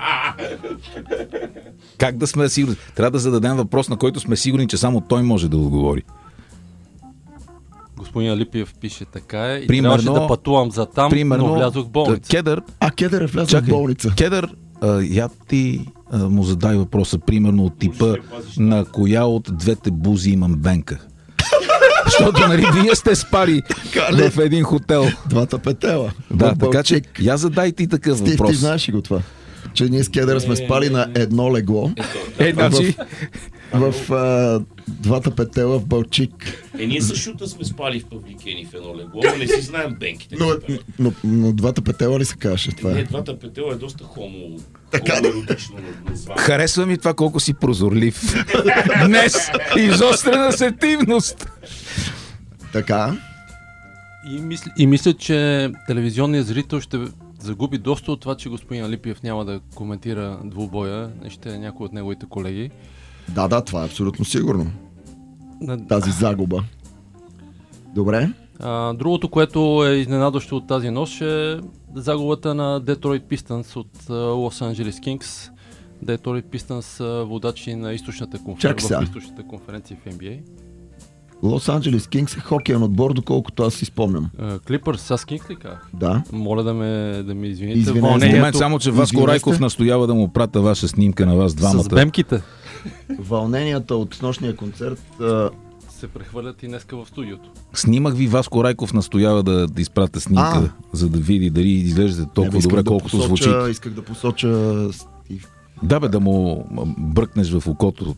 Как да сме сигурни? Трябва да зададем въпрос, на който сме сигурни, че само той може да отговори. Господин Алипиев пише така е и Примерно- трябваше да пътувам за там, Примерно, но влязох в болница. Кедър, А Кедър е влязъл в чакай, болница. Кедър, а, я ти а, му задай въпроса, примерно от типа на коя от двете бузи имам бенка. Защото, нали, вие сте спали Кале. в един хотел. Двата петела. Да, В така че Балчик. я задай ти такъв Стив, ти въпрос. знаеш ли го това? Че ние с Кедъра сме спали на едно легло Е, значи, в а, двата петела в Балчик. Е, ние също сме спали в Павликени в едно легло, но не си знаем бенките. Но, но, но двата петела ли се каже това? Не, Е? двата петела е доста хомо, Така да. хомо-еротично название. харесва ми това колко си прозорлив. Днес изострена сетивност. Така. И, мисля, и мисля, че телевизионният зрител ще загуби доста от това, че господин Алипиев няма да коментира двубоя. Ще е някой от неговите колеги. Да, да, това е абсолютно сигурно. На- Тази загуба. Добре. А, другото, което е изненадващо от тази нощ е загубата на Детройт Пистънс от Лос Анджелес Кингс. Детройт Пистънс са водачи на източната Чакай конференция, сега. в източната конференция в Н Б А. Лос Анджелес Кингс е хокеен отбор, доколкото аз си спомням. Клипърс, аз Кингс ли казах? Да. Моля да ме, да ме извините. Извинете. В Вълнението момент само, че Васко Извинете. Райков настоява да му прата ваша снимка на вас двамата. с бемките Вълненията от нощния концерт. А, се прехвърлят и днеска в студиото. Снимах ви, Васко Райков настоява да, да изпратя снимка, А. за да види дали изглеждате толкова исках добре, да колкото посоча, звучите. Исках да посоча Стив. Да бе, да му м, бръкнеш в окото.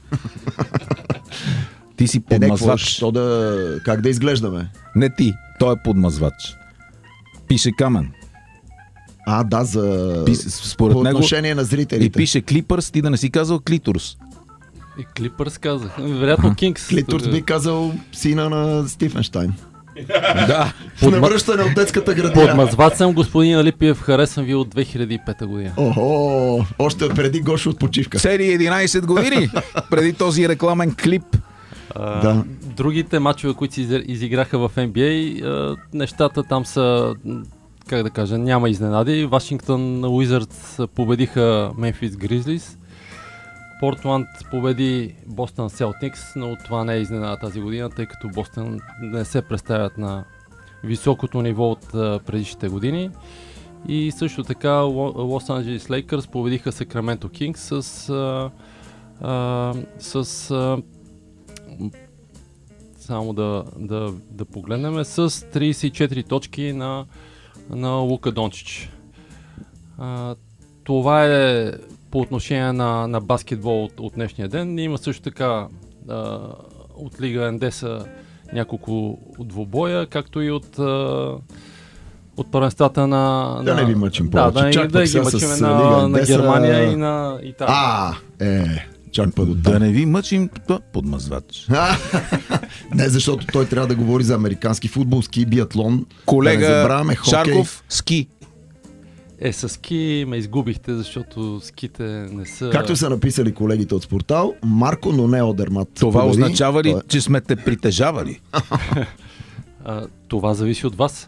Ти си Е, не, какво, подмазвач. що да... Как да изглеждаме? Не ти, той е подмазвач. Пише Камен. А, да, за... Пис, според по него отношение на зрителите. и пише Клипърс, ти да не си казал Клиторус. И Клипърс казах. Вероятно Кингс. Клиторс би казал сина на Стифенштайн. Да. В навръщане от детската градина. Подмазвач съм, господин Алипиев, харесвам ви от две хиляди и пета година. Охо, още преди Гошо от почивка. Цели единайсет години преди този рекламен клип. А, Да. Другите матчове, които се изя- изиграха в Н Б А, а, нещата там са, м, как да кажа, няма изненади. Вашингтон Уизардс победиха Мемфис Гризлис. Портланд победи Бостън Селтикс, но това не е изненада тази година, тъй като Бостън не се представят на високото ниво от а, предишните години. И също така Лос Анджелес Лейкърс победиха Сакраменто Кингс с, а, а, с а, м, само да, да, да погледнем, с трийсет и четири точки на, на Лука Дончич. А, това е по отношение на, на баскетбол от, от днешния ден. Има също така а, от Лига Ендеса няколко двубоя, както и от, а, от първенствата на... Да на, не ви мъчим да, повече. да, Чак да, да пък ги сега мъчим с на, Лига на Ендеса. Германия и на Италия. А, е, чак па до Да там. не ви мъчим, то подмазвач. Не, защото той трябва да говори за американски футбол, ски, биатлон. Да не Колега забравяме хокей. Шарков, ски. Е, с ски ме изгубихте, защото ските не са... Както са написали колегите от Спортал, Марко, но не Одермат. Това победи. означава ли, Той е- че сме те притежавали? А, това зависи от вас.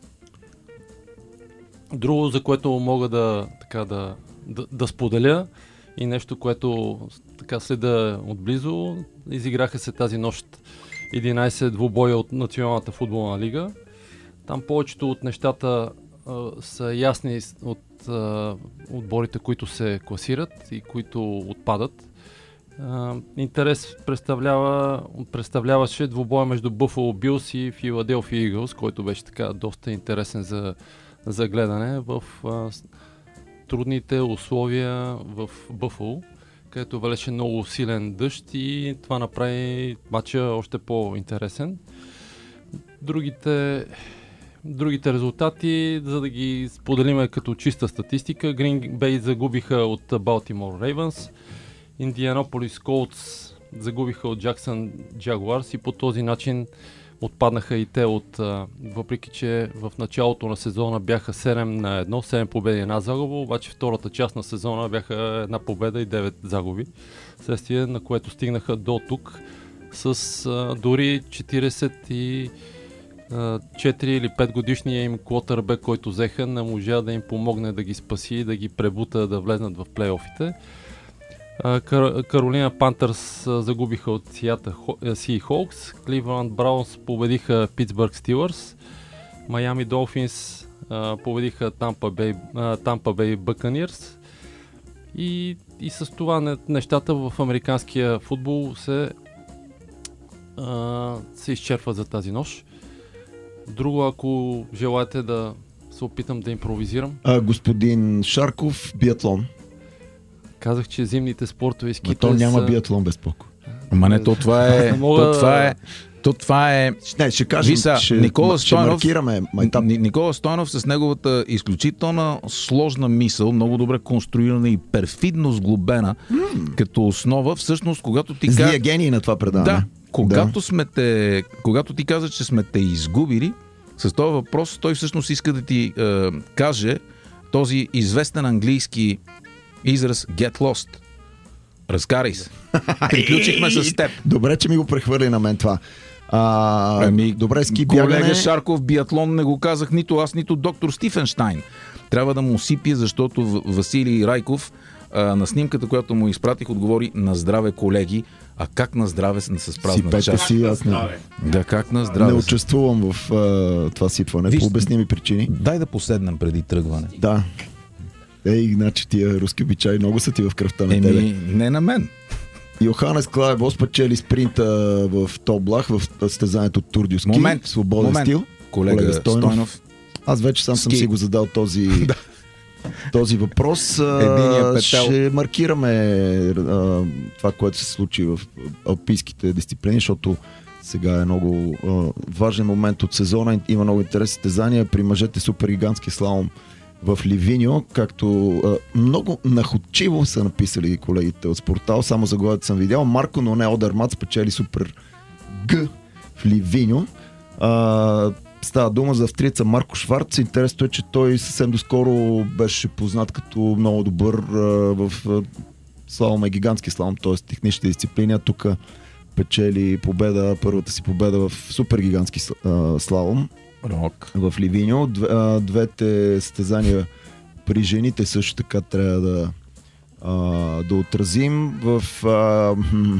Друго, за което мога да, така, да, да, да споделя и нещо, което така следа отблизо, изиграха се тази нощ единайсет двубоя от Националната футболна лига. Там повечето от нещата а, са ясни с- от а, отборите, които се класират и които отпадат. А, интерес представлява, представляваше двубоя между Buffalo Bills и Philadelphia Eagles, който беше така доста интересен за, за гледане в а, с- трудните условия в Бъфало, където валеше много силен дъжд и това направи матча още по-интересен. Другите, другите резултати, за да ги споделиме като чиста статистика, Green Bay загубиха от Baltimore Ravens, Индианаполис Колтс загубиха от Jackson Jaguars и по този начин отпаднаха и те от, въпреки че в началото на сезона бяха седем на едно, седем победи и една загуба, обаче втората част на сезона бяха една победа и девет загуби, следствие на което стигнаха до тук с а, дори четиридесет и четири или пет годишния им квотърбек, който взеха, не можа да им помогне да ги спаси, да ги пребута да влезнат в плейофите. Кар- Каролина Пантърс загубиха от Си Хоукс, Кливланд Браунс победиха Питсбърг Стилърс, Майами Долфинс победиха Тампа Бей, Тампа Бей Бъканирс и, и с това нещата в американския футбол се, а, се изчерпват за тази нощ. Друго, ако желаете да се опитам да импровизирам. А, господин Шарков, биатлон. Казах, че зимните спортове ските то няма са... биатлон безпоко. Ама не, то това е... то това е... То това е... Не, ще кажем, Виса, ще, Никола ще Стойнов, маркираме майтап. Никола Стойнов с неговата изключителна сложна мисъл, много добре конструирана и перфидно сглобена mm. като основа, всъщност, когато ти Злия каза... гений на това предаване. Да, когато, да. Сме те, когато ти каза, че сме те изгубили, с този въпрос той всъщност иска да ти е, каже този известен английски израз get lost. Разкарай се. Приключихме с теб. Добре, че ми го прехвърли на мен това. А, ами, добре, ски колега бягане... Шарков, биатлон не го казах нито аз, нито доктор Стифенштайн. Трябва да му сипя, защото Василий Райков а, на снимката, която му изпратих, отговори на здраве, колеги. А как на здраве се с празна чаша? чаша? Си, аз не... Да, как на здраве? Не участвувам в а, това сипване, Виж, по обясними причини. Дай да поседнем преди тръгване. Да. Ей, значи тия руски обичаи много са ти в кръвта на тебе. Еми, не на мен. Йоханес Клаебо спечели спринта в Тоблах в състезанието Тур дю Ски. Момент, свободен момент. стил. Колега, колега Стойнов. Стойнов. Аз вече сам Ски. съм си го задал този, този въпрос. Единия петел. Ще маркираме а, това, което се случи в алпийските дисциплини, защото сега е много а, важен момент от сезона. Има много интересни състезания. При мъжете супергигантски слалом в Ливиньо, както а, много находчиво са написали колегите от Спортал, само заглавието съм видял. Марко Ноне Одермат спечели супер Г в Ливиньо. А, става дума за австриеца Марко Шварц. Интересно е, че той съвсем доскоро беше познат като много добър а, в а, слалом и гигантски слалом, т.е. техничните дисциплини. Тук печели победа, първата си победа в супер гигантски а, слалом. Рок. В Ливиньо. Двете състезания при жените също така трябва да, а, да отразим. В а,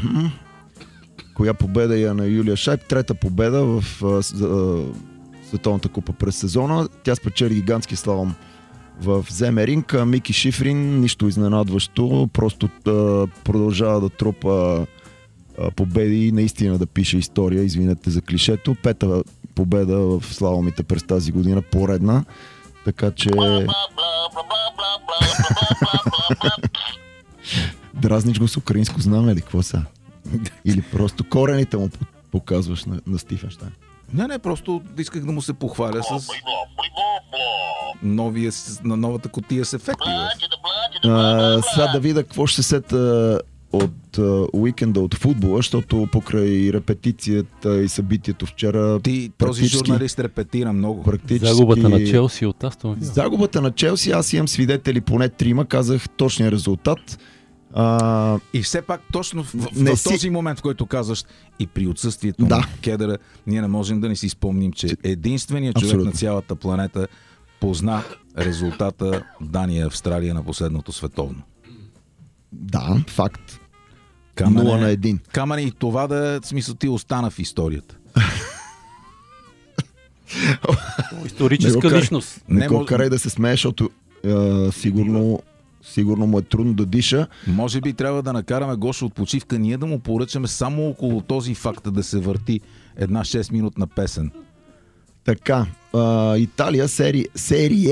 коя победа е на Юлия Шайб? Трета победа в а, а, Световната купа през сезона. Тя спечели гигантски слалом в Земеринг. Мики Шифрин, нищо изненадващо, просто а, продължава да трупа а, победи и наистина да пише история. Извинете за клишето. Пета победа в слаломите през тази година, поредна. Така че... Дразниш го с украинско знаме ли? Какво са? Или просто корените му показваш на, на Стифенштайн? Не, не, просто исках да му се похваля с новия, на новата кутия с ефекти. А, сега да видя какво ще се сета от а, уикенда от футбола, защото покрай репетицията и събитието вчера... Ти, този журналист репетира много. Загубата на Челси от Астон Вила. Загубата на Челси, аз имам свидетели поне трима, казах точния резултат. А... И все пак точно в, в, в си... този момент, в който казваш и при отсъствието да. на Кедъра, ние не можем да не си спомним, че единственият човек Абсолютно. на цялата планета позна резултата Дания Австралия на последното световно. Да, факт. Камене, нула на един. Камене и това да, в смисъл, ти остана в историята. Историческа не личност. Не, не го мож... карай да се смее, защото е, сигурно, сигурно му е трудно да диша. Може би трябва да накараме Гошо от почивка, ние да му поръчаме само около този факт да се върти една шест минутна песен. Така, а, Италия, сери, серие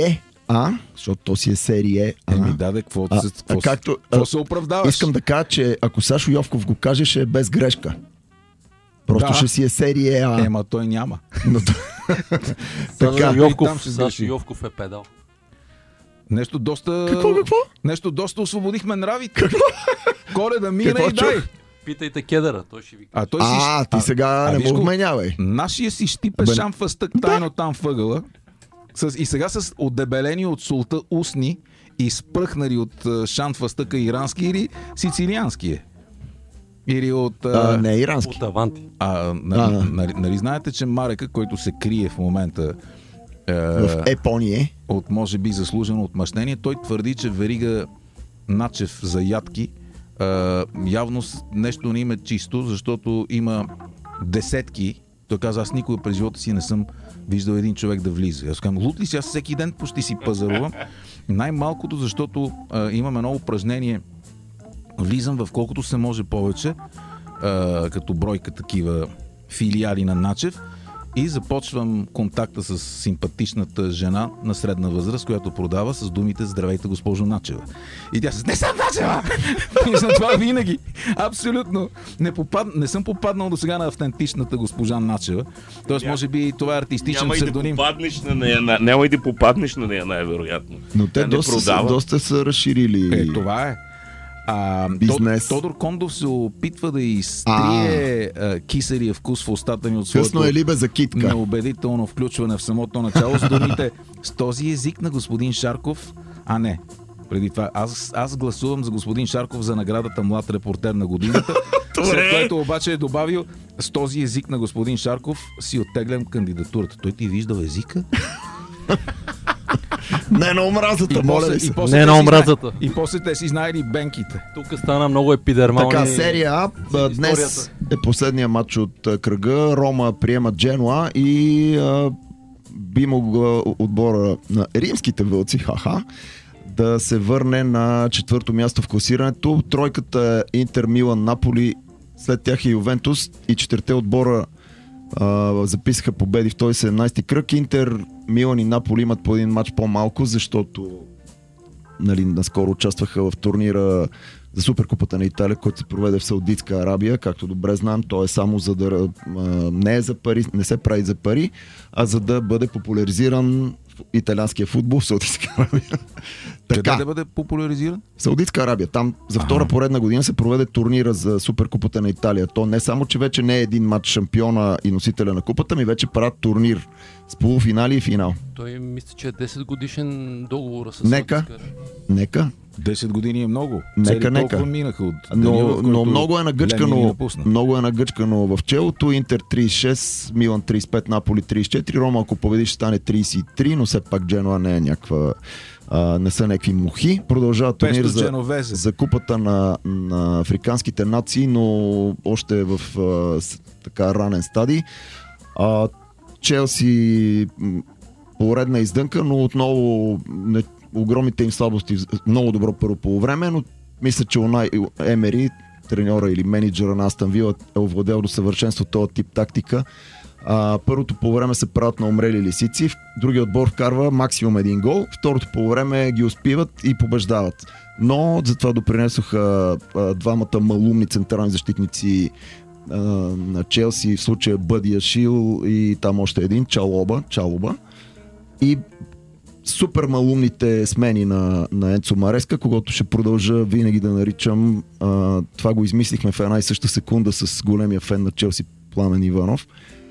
А, защото то си е серия А. Еми даде, какво, А, се, а какво, както, какво а, се оправдаваш? Искам да кажа, че ако Сашо Йовков го каже, ще е без грешка. Просто Да. ще си е серия А. Ема той няма. Но, така, Сашо и там Йовков, ще Сашо сгреши. Йовков е педал. Нещо доста... какво, какво? Нещо доста освободихме нравите. Какво? Коледа мина Какво и дай. чух? Питайте Кедъра, той ще ви каже. А той си... А, ти сега а не виж му го, вменявай. Нашия си щипе Бе, шамфъстък тайно там въгъла. С, и сега с отдебелени от солта устни и спръхнали от а, шамфъстъка ирански или сицилиански е. Или от... А, А, не е ирански. От Аванти. а, нали, А. нали, нали знаете, че Марека, който се крие в момента е, В Епония. от може би заслужено отмъщение, той твърди, че верига Начев за ядки а, явно с- нещо не им е чисто, защото има десетки. Той каза, аз никога през живота си не съм виждал един човек да влиза. Аз казвам, лут ли си? Аз всеки ден почти си пазарувам. Най-малкото, защото а, имам едно упражнение. Влизам в колкото се може повече, а, като бройка такива филиали на Начев, и започвам контакта с симпатичната жена на средна възраст, която продава с думите "Здравейте, госпожо Начева". И тя с "Не съм Начева!" И за това винаги, абсолютно, не, попад... не съм попаднал до сега на автентичната госпожа Начева. Тоест, може би това е артистичен Няма и да псевдоним. попаднеш на нея, на- няма и да попаднеш на нея, най-вероятно. Но те Тя не доста, са, продава. доста са разширили. Е, това е. А, Бизнес. Тод- Тодор Кондов се опитва да изтрие а, киселия вкус в устата ми от Късно своето е ли бе за китка? неубедително включване в самото начало с думите "с този език на господин Шарков", а не. Преди това, аз, аз гласувам за господин Шарков за наградата "Млад репортер на годината", след което обаче е добавил "с този език на господин Шарков си оттеглям кандидатурата". Той ти виждал езика? Не на омразата, моля ви се. после Не те на си омразата. зна- И после те си знаели бенките. Тук стана много епидермални. Така, серия А. а, историята. Днес е последния матч от а, кръга. Рома приема Дженуа и а, би могла отбора на римските вълци, хаха, да се върне на четвърто място в класирането. Тройката е Интер, Милан, Наполи, след тях е Ювентус и четирите отбора а, записаха победи в този седемнайсети кръг. Интер, Милан и Наполи имат по един матч по-малко, защото нали, наскоро участваха в турнира за Суперкупата на Италия, който се проведе в Саудитска Арабия. Както добре знам, то е само за да а, не е за пари, не се прави за пари, а за да бъде популяризиран в италианския футбол в Саудитска Арабия. Къде Така, да бъде популяризиран? в Саудитска Арабия. Там за втора поредна година се проведе турнира за Суперкупата на Италия. То не само, че вече не е един матч шампиона и носителя на купата, ми вече правят турнир с полуфинали и финал. Той мисля, че е десет годишен договора с Нека. Саудитска Арабия. Нека. десет години е много. Нека, Цели нека. толкова минаха от деня, в Но, който но много е Ленин ни нагъчкано, напусна. много е нагъчкано в челото. Интер трийсет и шест, Милан трийсет и пет, Наполи трийсет и четири, Рома ако победи ще стане трийсет и три, но все пак Дженуа не е някаква, а, не са някакви мухи. Продължава турнир Песто за, Дженовезе. за купата на, на африканските нации, но още е в а, с, така ранен стадий. А, Челси м, поредна издънка, но отново не, огромните им слабости, много добро първо полувреме, но мисля, че Унай Емери, треньора или менеджера на Астън Вила, е овладел до съвършенство този тип тактика. А, първото полувреме се правят на умрели лисици, другия отбор вкарва максимум един гол, второто полувреме ги успиват и побеждават. Но затова допринесоха а, двамата малумни централни защитници а, на Челси, в случая Бъди Ашил и там още един, Чалоба, Чалоба. И супер малумните смени на, на Енцо Мареска, когато ще продължа винаги да наричам, а, това го измислихме в една и съща секунда с големия фен на Челси Пламен Иванов,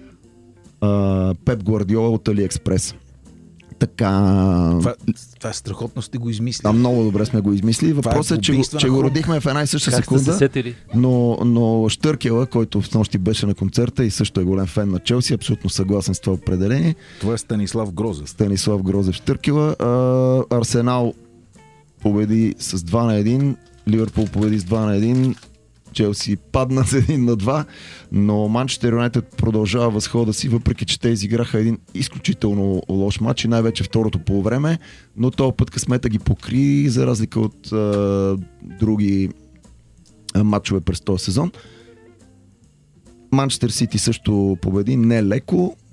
а, Пеп Гвардиола от Алиекспрес. Така... Това, това е страхотно, сте го измислили. А, много добре сме го измислили. Въпросът е, че, го, убийствена че го хрупка. родихме в една и съща Как сте се секунда, сетили? но, но Штъркела, който в нощи беше на концерта и също е голям фен на Челси, абсолютно съгласен с това определение. Това е Станислав Грозев. Станислав Грозев Штъркела. А, Арсенал победи с два на един, Ливърпул победи с два на един, Челси падна с един на два, но Манчестър Юнайтед продължава възхода си, въпреки че те изиграха един изключително лош матч и най-вече второто полувреме, но този път късмета ги покри, за разлика от а, други а, матчове през този сезон. Манчестър Сити също победи, не леко.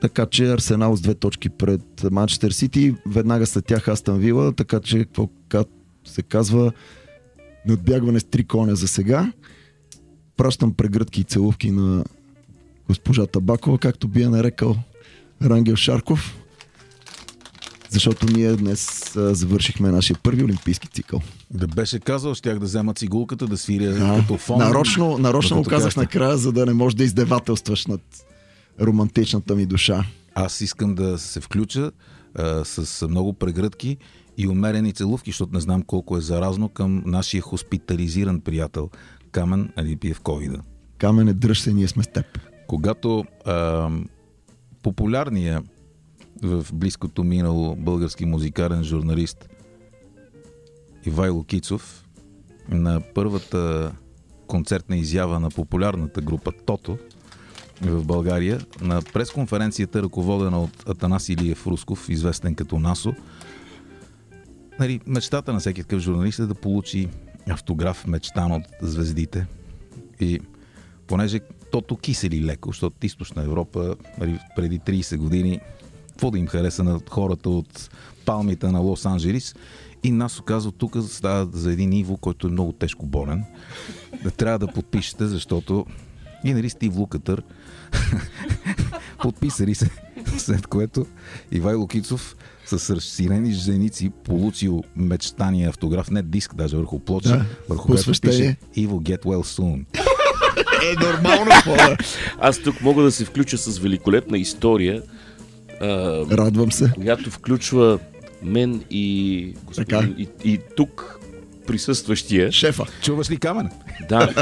така че Арсенал с две точки пред Манчестър Сити, веднага след тях Астън Вила, така че какво се казва, надбягване с три коня за сега. Пращам прегръдки и целувки на госпожа Табакова, както би я нарекал Рангел Шарков, защото ние днес а, завършихме нашия първи олимпийски цикъл. Да беше казал, щях да взема цигулката, да свиря да, като фон. Нарочно, нарочно го казах каща. накрая, за да не можеш да издевателстваш над романтичната ми душа. Аз искам да се включа а, с много прегръдки и умерени целувки, защото не знам колко е заразно, към нашия хоспитализиран приятел Камен Алипиев ковида. Камене, дръж се, ние сме с теб. Когато а, популярният в близкото минало български музикален журналист Ивайло Кицов на първата концертна изява на популярната група Тото в България, на пресконференцията, ръководена от Атанас Илиев Русков, известен като Насо, нали, мечтата на всеки такъв журналист е да получи автограф, мечтан от звездите. И понеже Тото кисели леко, защото източна Европа, нали, преди трийсет години, какво да им хареса на хората от палмите на Лос-Анджелис, и Насо казва, тук става за един Иво, който е много тежко болен, да трябва да подпишете, защото и нали Стив Лукатър подписали се, след което Ивайло Кицов с разширени женици получил мечтания автограф, не диск, даже върху плоча, да, върху което пише Иво get well soon. Е, нормално, хора. Аз тук мога да се включа с великолепна история. А, Радвам се. Която включва мен и господин, и, и тук присъстващия. Шефа. Чуваш ли Камен? Да.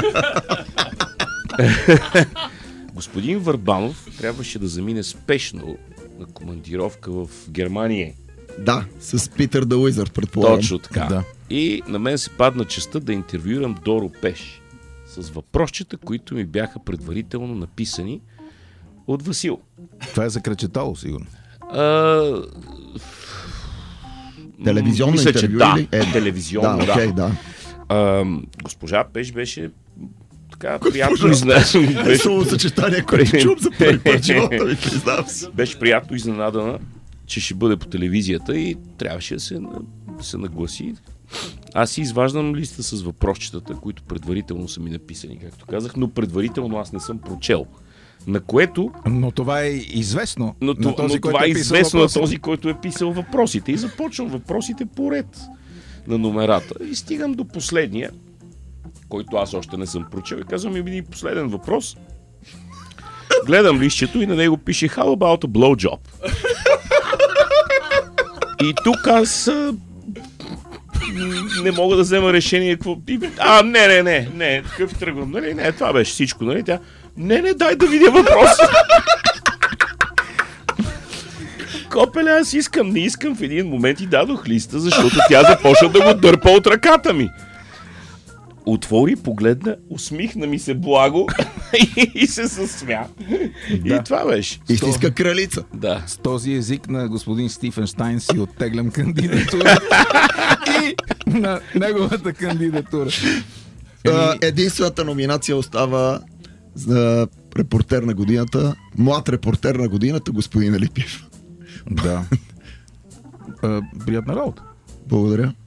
Господин Върбанов трябваше да замине спешно на командировка в Германия. Да, с Питър да Уизър, предполагам. Точно така. Да. И на мен се падна честта да интервюирам Доро Пеш с въпросчета, които ми бяха предварително написани от Васил. Това е за Кречетало, сигурно. А... Телевизионно мисля, интервю да, или? Е, телевизионно, да. да. Okay, да. А, госпожа Пеш беше така приятно изненадана. Беше словосъчетание, което чум за първи път живота ми, признавам се. Беше приятно изненадана, че ще бъде по телевизията и трябваше да се, да се нагласи. Аз си изваждам листа с въпросчетата, които предварително са ми написани, както казах, но предварително аз не съм прочел. На което... Но това е известно но, на този, но който това е е писал известно въпросите. на този, който е писал въпросите. И започвам въпросите по ред на номерата. И стигам до последния, който аз още не съм прочел. И казвам един последен въпрос. Гледам листчето и на него пише How about a blowjob? И тук аз а, не мога да взема решение. Какво... А, не, не, не, не, такъв тръгвам, нали? Не, това беше всичко, нали? Тя, не, не, дай да видя въпроса. Копеле, аз искам, не искам, в един момент и дадох листа, защото тя започна да го дърпа от ръката ми. Отвори, погледна, усмихна ми се благо и, и се съсмя. Да. И това беше. Истинска кралица. Да. С този език на господин Стифенштайн си оттеглям кандидатура и на неговата кандидатура. А, единствената номинация остава за репортер на годината, млад репортер на годината, господин Алипиев. Да. А, приятна работа. Благодаря.